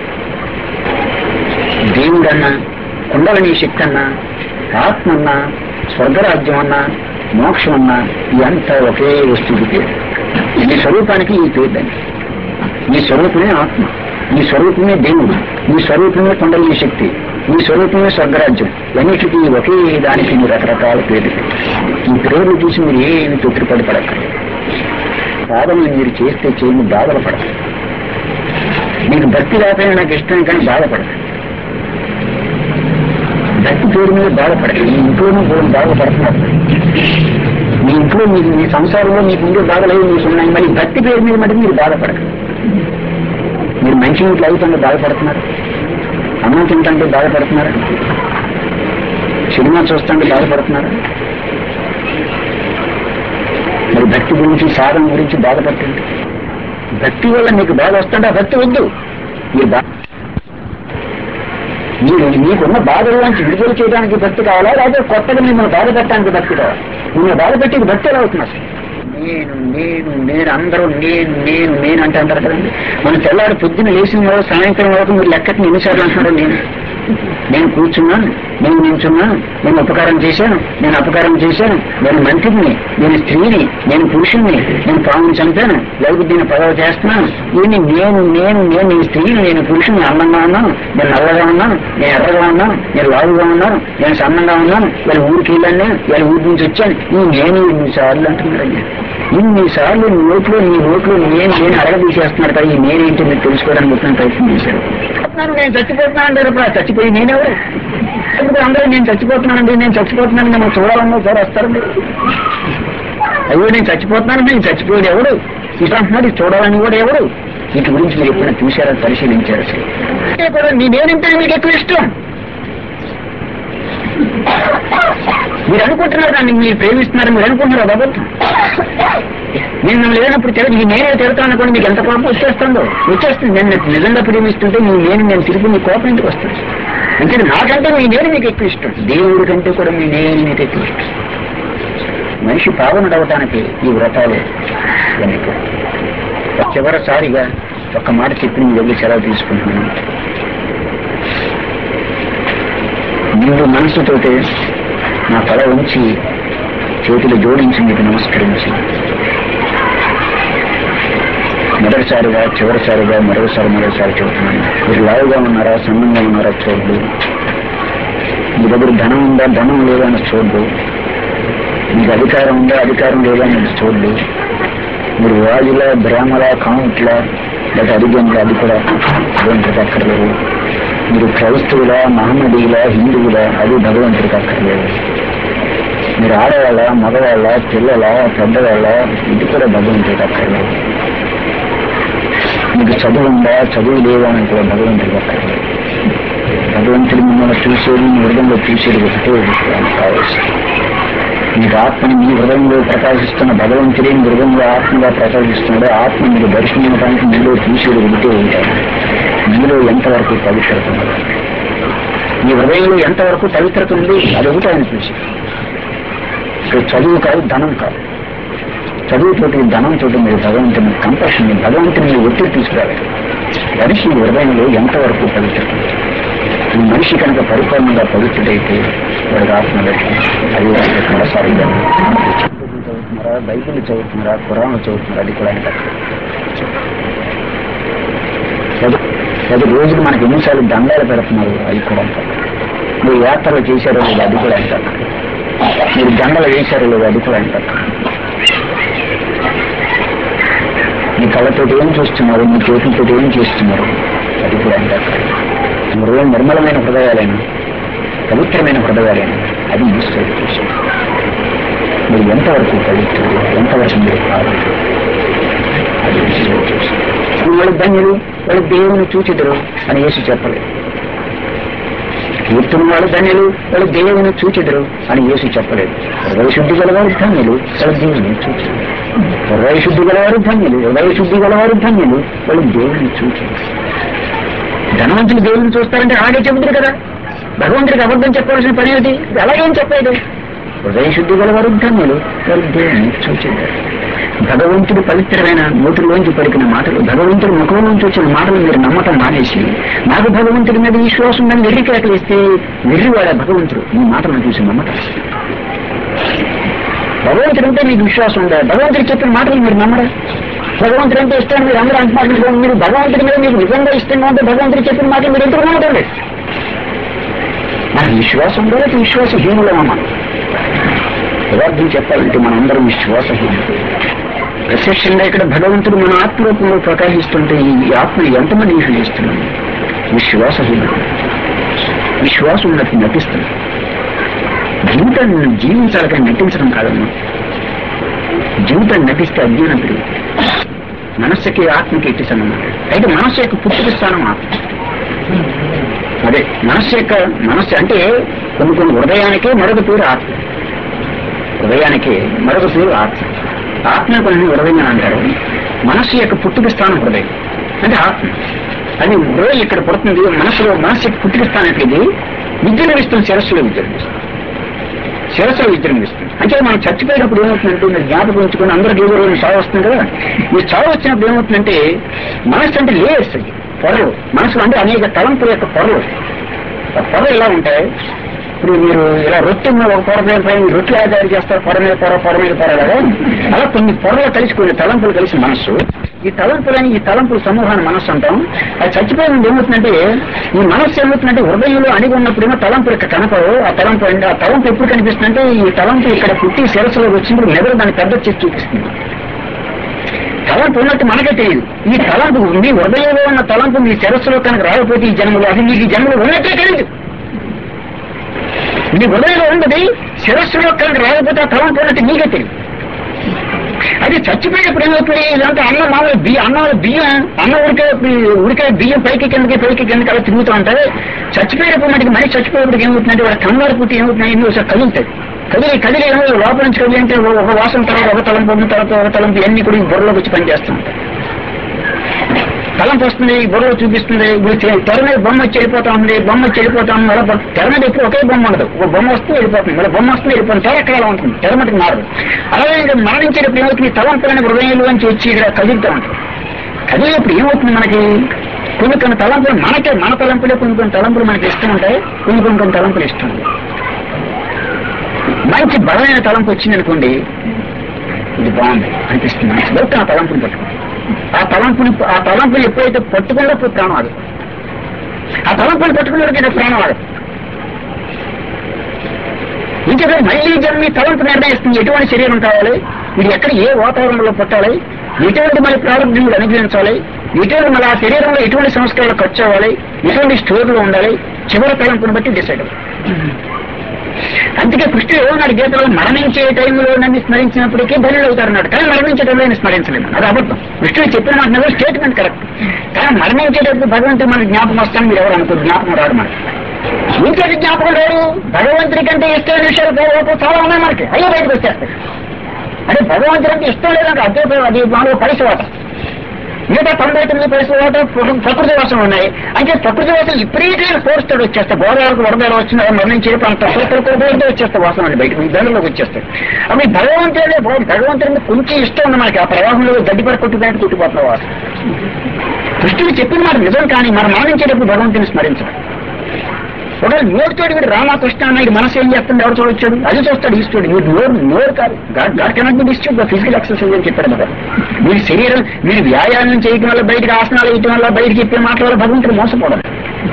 దేవుడన్నా, కుండలని శక్తి అన్నా, ఆత్మ అన్నా, స్వర్గరాజ్యం అన్నా, మోక్షం అన్నా ఇదంతా ఒకే వస్తువుకి పేరు. ఈ స్వరూపానికి ఈ పేరు. ఈ స్వరూపమే ఆత్మ, ఈ స్వరూపమే దేవుడు, ఈ స్వరూపమే కుండలని శక్తి, ఈ స్వరూపమే స్వర్గరాజ్యం. అన్నిటికీ ఒకే దానికి మీరు రకరకాల పేర్లు. ఈ పేర్లు చూసి మీరు ఏమి తొత్తుపడి పడక్కర్లేదు. సాధనలు మీరు చేస్తే చేయని బాధలు పడదు. మీకు భక్తి లేకపోయినా నాకు ఇష్టం కానీ బాధపడదు. భక్తి పేరు మీద బాధపడదు. మీ ఇంట్లోనూ కూడా బాధపడుతున్నారు. మీ ఇంట్లో మీ సంసారంలో మీకు ఉండే బాధలేవి మీకు ఉన్నాయి. మళ్ళీ భక్తి పేరు మీద మటుకు మీరు బాధపడరు. మీరు మంచి ఇంట్లో అవుతుంటే బాధపడుతున్నారు, అన్నం తింటుంటే బాధపడుతున్నారు, సినిమా చూస్తుంటే బాధపడుతున్నారు. మరి భక్తి గురించి సాధన గురించి బాధపట్టండి. భక్తి వల్ల మీకు బాధ వస్తుంటే ఆ భక్తి వద్దు. మీరు మీకున్న బాధల్లోంచి విడుదల చేయడానికి భక్తి కావాలా, లేకపోతే కొత్తగా మిమ్మల్ని బాధ పెట్టడానికి భక్తి కావాలి? మిమ్మల్ని బాధ పెట్టేది భక్తి ఎలా అవుతుంది అసలు? నేను నేను నేను అందరూ నేను నేను నేను అంటే అంటారు కదండి. మన తెల్లారి పొద్దున్న లేచిన వరకు సాయంత్రం వరకు మీరు లెక్కకి ఎన్నిసార్లు అంటున్నారు నేను కూర్చున్నాను, నేను నిల్చున్నాను, నేను ఉపకారం చేశాను, నేను అపకారం చేశాను, నేను మంత్రిని, నేను స్త్రీని, నేను పురుషుణ్ణి, నేను పాముని చంపాను, లేకపోతే నేను పదవి చేస్తున్నాను. దీన్ని నేను నేను నేను నేను స్త్రీని, నేను పురుషుని, అందంగా ఉన్నాను, నేను నల్లగా ఉన్నాను, నేను ఎర్రగా ఉన్నాను, నేను లావుగా ఉన్నాను, నేను సన్నంగా ఉన్నాను, వీళ్ళ ఊరికి వెళ్ళాను, వీళ్ళ ఊరి నుంచి వచ్చాను. ఈ నేను ఎన్నిసార్లు అంటున్నారండి. ఇన్నిసార్లు నీ నోట్లో నేను అడగదీసేస్తున్నారు కదా. ఈ నేనేంటి మీరు తెలుసుకోవడానికి మొత్తం ప్రయత్నం చేశారు. నేను చచ్చిపోతున్నాను అంటే చచ్చిపోయి నేనెవరు? ఇప్పుడు అందరూ నేను చచ్చిపోతున్నానండి, నేను చచ్చిపోతున్నాను, మనం చూడాలన్నా సార్ వస్తారు మీరు. అయ్యో నేను చచ్చిపోయేది ఎవడు? ఇట్లా అంటున్నాడు, చూడాలని కూడా ఎవడు? వీటి గురించి మీరు ఎప్పుడైనా చూశారా, పరిశీలించారు? అసలు అంటే కూడా నేనేంటే మీకు ఎక్కువ ఇష్టం. మీరు అనుకుంటున్నారు దాన్ని మీరు ప్రేమిస్తున్నారు, మీరు అనుకుంటున్నారు అబద్ధం. నేను నన్ను లేనప్పుడు నేనే తిడతాను అనుకోండి, మీకు ఎంత కోపం వచ్చేస్తుంది. నేను నిజంగా ప్రేమిస్తుంటే నేను తిరిగి మీ కోపం ఎందుకు వస్తుంది? అంటే నాకంటే మీ నేను మీకు ఎక్కువ ఇష్టం, దేవుడి కంటే కూడా మీ నేను మీకు ఎక్కువ ఇష్టం. మనిషి పావనుడు అవటానికి ఈ వ్రతాలు ఎన్నిక. చివరిసారిగా ఒక్క మాట చెప్పి మీ దగ్గర సెలవు తీసుకుంటున్నాను. నిండు మనసుతోటే నా తల ఉంచి చేతులు జోడించి మీకు నమస్కరించి మొదటిసారిగా చివరిసారిగా మరోసారి చెబుతున్నాను. మీరు లావుగా ఉన్నారా, సన్నంగా ఉన్నారా చూడదు. మీ దగ్గర ధనం ఉందా, ధనం లేదా అని చూడదు. మీకు అధికారం ఉందా, అధికారం లేదా అని చూడదు. మీరు వాజుల, బ్రాహ్మల, కాముట్ల లేదా అధిగంలో అది కూడా భగవంతుడికి అక్కర్లేదు. మీరు క్రైస్తవుల, మహమ్మదీల, హిందువుల అది భగవంతుడికి అక్కర్లేదు. మీరు ఆడవాళ్ళ, మగవాళ్ళ, పిల్లల, పెద్దవాళ్ళ ఇది కూడా భగవంతుడికి అక్కర్లేదు. మీకు చదువు ఉందా, చదువు లేదా అని కూడా భగవంతుడికి అక్కర్లేదు. భగవంతుడు మిమ్మల్ని చూసేది, మీ హృదయంలో చూసేది ఒకటే కావచ్చు. మీకు ఆత్మని మీ హృదయంలో ప్రకాశిస్తున్న భగవంతుడే మీ హృదయంలో ఆత్మగా ప్రకాశిస్తున్నాడు. ఆత్మ మీరు దర్శించడానికి మీలో చూసేది ఒకటే ఉంటాడు. మీలో ఎంతవరకు పవిత్రత ఉంది, మీ హృదయంలో ఎంతవరకు పవిత్రత ఉంది, అది ఒకటి ఆయన చూసి. చదువు కాదు, ధనం కాదు. చదువుతోటి, ధనంతో మీరు భగవంతుని కంపల్షన్, భగవంతుని మీరు ఒత్తిడి తీసుకురాలి. మనిషి హృదయంలో ఎంతవరకు పవిత్రత. ఈ మనిషి కనుక పరిపూర్ణంగా పవిత్రుడైతే వాడికి ఆత్మ దర్శనం. అది మరోసారిగా చదువుతున్నారా, బైబిల్ చదువుతున్నారా, ఖురాన్ చదువుతున్నారా, అది కూడా ఆయన పది రోజులు మనకి ఎన్నిసార్లు దండాలు పెడుతున్నారు, అది కూడా అంటారు. మీరు యాత్రలు చేశారో లేదు, అది కూడా అంటారు. మీరు దండలు వేశారో లేదు, అది కూడా అంటారు. మీ కళ్ళతో ఏం చూస్తున్నారు, మీ చేతులతో ఏం చేస్తున్నారు, అది కూడా అంటారు. హృదయం నిర్మలమైన హృదయాలైన, పవిత్రమైన హృదయాలైన అది ఈశ్వరుడు చూసి. మీరు ఎంతవరకు పవిత్రుడు, ఎంతవరకు మీరు కాదు, అది ఈశ్వరుడు చూసి. వాళ్ళు ధన్యులు, వాళ్ళు దేవుని చూచిద్దరు అని యేసు చెప్పలేదు. కీర్తన వాళ్ళు ధన్యులు, వాళ్ళు దేవుని చూచిద్దరు అని యేసు చెప్పలేదు. హృదయశుద్ధి గలవారు ధన్యులు, వాళ్ళు దేవుని చూచిద్దరు. హృదయశుద్ధి గలవారు ధన్యులు, హృదయశుద్ధి గలవారు ధన్యులు, వాళ్ళు దేవుని చూచిద్దరు. ధనవంతులు దేవుని చూస్తారంటే అలాగే చెబుతారు కదా. భగవంతుడికి అబద్ధం చెప్పవలసిన పని ఏమిటి? అలాగేం చెప్పలేదు. హృదయశుద్ధి గలవారు ధన్యులు, వాళ్ళు దేవుని చూచిద్దరు. భగవంతుడు పవిత్రమైన నోటిలోంచి పలికిన మాటలు, భగవంతుడు ముఖంలోంచి వచ్చిన మాటలు మీరు నమ్మటం మానేసి నాకు భగవంతుడి మీద విశ్వాసం ఉందని వెర్రి కేకలేస్తే వెర్రివాడ భగవంతుడు ఈ మాటలను చూసి నమ్మటం. భగవంతుడు అంటే మీకు విశ్వాసం ఉందా? భగవంతుడు చెప్పిన మాటలు మీరు నమ్మరా? భగవంతుడు అంటే ఇష్టం మీరు అందరూ అంటున్నారు. మీరు భగవంతుడి మీద మీకు నిజంగా ఇష్టంగా ఉంటే భగవంతుడు చెప్పిన మాటలు మీరు ఎందుకు నమ్మటండి? నాకు విశ్వాసం ఉందో లేకపోతే విశ్వాసహీనులమా? యథార్థం చెప్పాలంటే మనందరం విశ్వాసహీనులు. ప్రత్యక్షంగా ఇక్కడ భగవంతుడు మన ఆత్మరూపంలో ప్రకాశిస్తుంటే ఈ ఆత్మ ఎంతమంది విశ్వసిస్తున్నాడు? విశ్వాసహీనుడు. విశ్వాసం ఉన్నట్టు నటిస్తుంది. జీవితాన్ని జీవించాలి కానీ నటించడం కాదమ్మా. జీవితాన్ని నటిస్తే అజ్ఞానం పెరుగుతుంది. మనస్సుకి ఆత్మకి ఎట్టి సంబంధం. అయితే మనస్సు యొక్క పుట్టుక స్థానం ఆత్మ. అదే మనస్సు అంటే కొన్ని హృదయానికే మరొక పేరు ఆత్మ. హృదయానికి మరొక పేరు ఆత్మ. ఆత్మ కొన్ని హృదయం అంటారు. మనస్సు యొక్క పుట్టుక స్థానం హృదయం అంటే ఆత్మ. అది హృదయం ఇక్కడ పుడుతుంది. మనస్సు యొక్క పుట్టుక స్థానం ఇది విజృంభిస్తుంది. శిరస్సులో విజృంభిస్తుంది. అంటే మనం చచ్చిపోయినప్పుడు ఏమవుతుందంటే మీరు జ్ఞాపకం ఉంచుకుని అందరికీ ఏదో రోజు చావు వస్తుంది కదా. ఈ చావు వచ్చినప్పుడు ఏమవుతుందంటే మనస్సు అంటే లేయర్స్, పొరలు. మనసులో అంటే అనేక తలంపుల యొక్క పొరలు. ఆ పొరలు ఎలా ఉంటాయి? ఇప్పుడు మీరు ఇలా రొట్టె ఒక పొర పైన రొట్టెలు ఎలా తయారు చేస్తారు? పొర మీద పొర కదా. అలా కొన్ని పొరలు కలిసి కొన్ని తలంపులు కలిసి మనస్సు. ఈ తలంపుల సమూహాన్ని మనస్సు అంటాం. అది చచ్చిపోయిన ఏమవుతుందంటే ఈ మనస్సు ఏమవుతుందంటే హృదయంలో అణిగి ఉన్నప్పుడేమో తలంపులు ఇక్కడ కనపడవు. ఆ తలంపు ఎప్పుడు కనిపిస్తుందంటే ఈ తలంపు ఇక్కడ పుట్టి శిరస్సులోకి వచ్చినప్పుడు మెదడు దాన్ని పెద్ద చేసి చూపిస్తుంది. తలంపు ఉన్నట్టు మనకే తెలియదు. ఈ తలంపు మీ హృదయంలో ఉన్న తలంపు మీ శిరస్సులో కనుక రాకపోతే ఈ జన్మలో అది మీకు ఈ జన్మలో ఉన్నట్టే తెలియదు. మీ హృదయంలో ఉన్నది శిరస్సులో కనుక రాకపోతే ఆ తలంపు ఉన్నట్టు మీకే తెలియదు. అది చచ్చిపోయినప్పుడు ఏమవుతుంది? ఇదంతా అన్నం ఉడికే బియ్యం పైకి కిందకి అలా తిరుగుతూ ఉంటాయి. చచ్చిపోయినప్పుడు మనకి మనిషి చచ్చిపోయినప్పుడు ఏమవుతుందంటే వాడు కంగారు పుట్టి ఏమవుతున్నాయి ఎన్ని ఒకసారి కదిలి ఏమో లోపల నుంచి కదిలి అంటే ఒక వాసన తర్వాత ఒక తలంపు ఇవన్నీ కూడా ఈ బుర్రలోకి వచ్చి పనిచేస్తూ ఉంటాయి. తలంపు వస్తుంది, బుర్రలో చూపిస్తుంది. ఇప్పుడు తెర మీద బొమ్మ వచ్చి వెళ్ళిపోతా ఉంది. అలా తెర మీద ఎప్పుడు ఒకే బొమ్మ ఉండదు. ఒక బొమ్మ వస్తూ వెళ్ళిపోతుంది, మళ్ళీ బొమ్మ వస్తుంది వెళ్ళిపోతుంది. తెర ఎక్కడ ఉంటుంది, తెర మటుకు మారదు. అలాగే ఇంకా మరణించేటప్పుడు ఏమవుతుంది? తలంపులైన హృదయంలో నుంచి వచ్చి ఇక్కడ కదులుతూ ఉంటుంది. కదిలినప్పుడు ఏమవుతుంది? మనకి కొన్ని తలంపులు మన తలంపులే కొన్ని తలంపులు మనకి ఇష్టం ఉంటాయి, కొన్ని తలంపులు ఇష్టం ఉంటాయి. మంచి బలమైన తలంపు వచ్చింది అనుకోండి, ఇది బాగుంది అనిపిస్తుంది. బయట ఆ తలంపుని పట్టుకుంది. ఆ తలంపుని ఎప్పుడైతే పట్టుకున్నప్పుడు ప్రాణం ఆగదు. ఆ తలంపుని పట్టుకున్నప్పుడు ప్రాణం ఆగదు. ఇంకా మళ్ళీ జన్మ తలంపు నిర్ణయిస్తుంది ఎటువంటి శరీరం కావాలి, ఇది ఎక్కడ ఏ వాతావరణంలో పుట్టాలి, ఎటువంటి మళ్ళీ ప్రారంభంలో అనుభవించాలి, ఎటువంటి మళ్ళీ ఆ శరీరంలో ఎటువంటి సంస్కారాలు ఖర్చు అవ్వాలి, ఎటువంటి స్టోర్లో ఉండాలి, చివరి తలంపుని బట్టి డిసైడ్ అవ్వాలి. అందుకే కృష్ణుడు ఏమన్నాడు గీతలో? మరణించే టైంలో నన్ను స్మరించినప్పటికీ బలులు అవుతారన్నాడు. కానీ మరణించే టైంలో నేను స్మరించలేను. అది అబద్ధం. కృష్ణుడు చెప్పిన మాట మీద స్టేట్మెంట్ కరెక్ట్. కానీ మరణించేటప్పుడు భగవంతుడు మనకి జ్ఞాపకం వస్తాను మీరు ఎవరు అనుకో, జ్ఞాపకం రాడు మనకి. ఇంకేది జ్ఞాపకం రాడు? భగవంతుడి కంటే ఇష్టమైన విషయాలు చాలా ఉన్నాయి మనకి, అయ్యో బయటకు వచ్చేస్తాయి. అదే భగవంతుడి అంటే ఇష్టం లేదంటే అదే అది మాలో పరిశోధన. మిగతా 99% ప్రకృతి వర్షం ఉన్నాయి. అంటే ప్రకృతి వర్షం విపరీతమైన ఫోర్స్ తోడు వచ్చేస్తాయి. గోదావరికి వరదలు వచ్చినా మరణించే అంత వచ్చేస్తాయి వర్షం అండి, బయటకు ఈ దండలోకి వచ్చేస్తాయి. అవి భగవంతుడి కొంచెం ఇష్టం ఉంది మనకి. ఆ ప్రవాహంలో గడ్డిపడి కొట్టుకుపోతున్న వారు కృష్ణుడు చెప్పిన మాట నిజం. కానీ మనం మరణించేటప్పుడు భగవంతుని స్మరించాలి. ఒకవేళ నోటితోటి వీడు రామకృష్ణ అన్నది మనసు ఏం చేస్తుంది? ఎవరు చూడొచ్చాడు? అది చూస్తాడు ఈశ్వరుడు. మీరు నోరు కాదు. God cannot be distribute physical exercise అని చెప్పాడు కదా. మీరు శరీరం మీరు వ్యాయామం చేయడం వల్ల, బయటకు ఆసనాలు వేయటం వల్ల, బయటకు చెప్పే మాటల వల్ల భగవంతుడు మోసపోవడం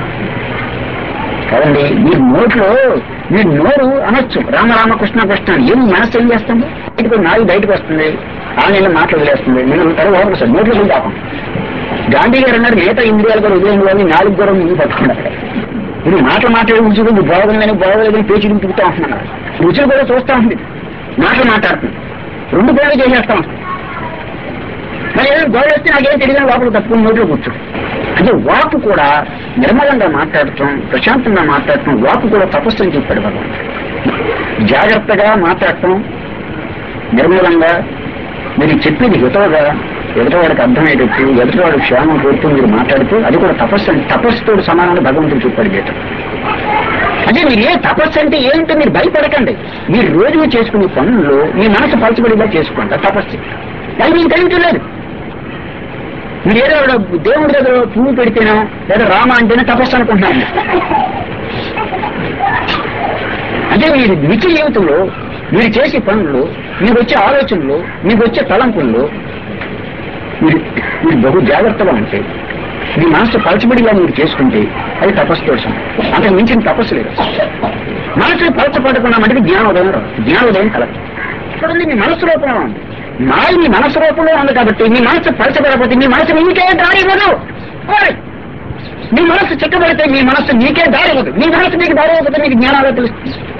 కదండి. మీరు నోరు అనొచ్చు రామకృష్ణ అని. ఏమి మనసు ఏం చేస్తుంది? నాలుగు బయటకు వస్తుంది, ఆన్లైన్లో మాటలు వదిలేస్తుంది. నేను తర్వాత సార్ నోట్లో కూడా పాపం. గాంధీ గారు అన్నారు మిగతా ఇంద్రియాలు కూడా వదిలేని వాళ్ళు 4 కూడా ముందు పట్టుకున్నారు. ఇది మాట్లాడే రుచులు బాగోలేదని పేచి తిప్పుతూ ఉంటున్నారు. రుచులు కూడా చూస్తూ ఉంటుంది, మాట్లాడుతుంది. 2 పనులు చేసేస్తా ఉంటుంది. మరి ఏదైనా గొడవ వస్తే నాకేం తెలియదు లోపల తప్పుకుని నోట్లో కూర్చోడు. అంటే వాకు కూడా నిర్మలంగా మాట్లాడటం, ప్రశాంతంగా మాట్లాడటం, వాకు కూడా తపస్సు అని చెప్పాడు భగవంతుడు. జాగ్రత్తగా మాట్లాడటం, నిర్మలంగా, మీరు చెప్పేది హితవుగా, ఎదుటివాడికి అర్థమయ్యేటట్టు, ఎదుటివాడు క్షేమం కోరుతూ మీరు మాట్లాడుతూ, అది కూడా తపస్సు అని, తపస్సుతో సమానంగా భగవంతుడు చెప్పాడు గీత. అంటే మీరు తపస్సు అంటే ఏంటో మీరు భయపడకండి. మీరు రోజుగా చేసుకునే పనుల్లో మీ మనసు పలచబడిగా చేసుకోండి. తపస్సు అది మీకు తెలియట్లేదు. మీరు ఏదో దేవుడి దగ్గర పువ్వు పెడితేనో లేదా రామ అంటేనే తపస్సు అనుకుంటున్నాను. అంటే మీరు నిత్య జీవితంలో మీరు చేసే పనుల్లో, మీకు వచ్చే ఆలోచనలు, మీకు వచ్చే తలంపుల్లో మీరు బహు జాగ్రత్తగా ఉంటే, మీ మనసు పలచబడిగా మీరు చేసుకుంటే అది తపస్సు దోషం. అంతకు మించిన తపస్సు లేదు. మనసు పలచపడకున్నామంటే జ్ఞానోదయం కలదు. ఇక్కడ మీ మనసు రూపంలో ఉంది, మీ మనసు రూపంలో ఉంది. కాబట్టి మీ మనసు పలచబడకపోతే మీ మనసు మీకే దారి ఇవ్వదు. మీ మనసు చెక్కబడితే మీ మనసు మీకే దారి ఇవ్వదు. మీ మనసు మీకు దారి ఇవ్వకపోతే మీకు జ్ఞానాలు తెలుస్తుంది.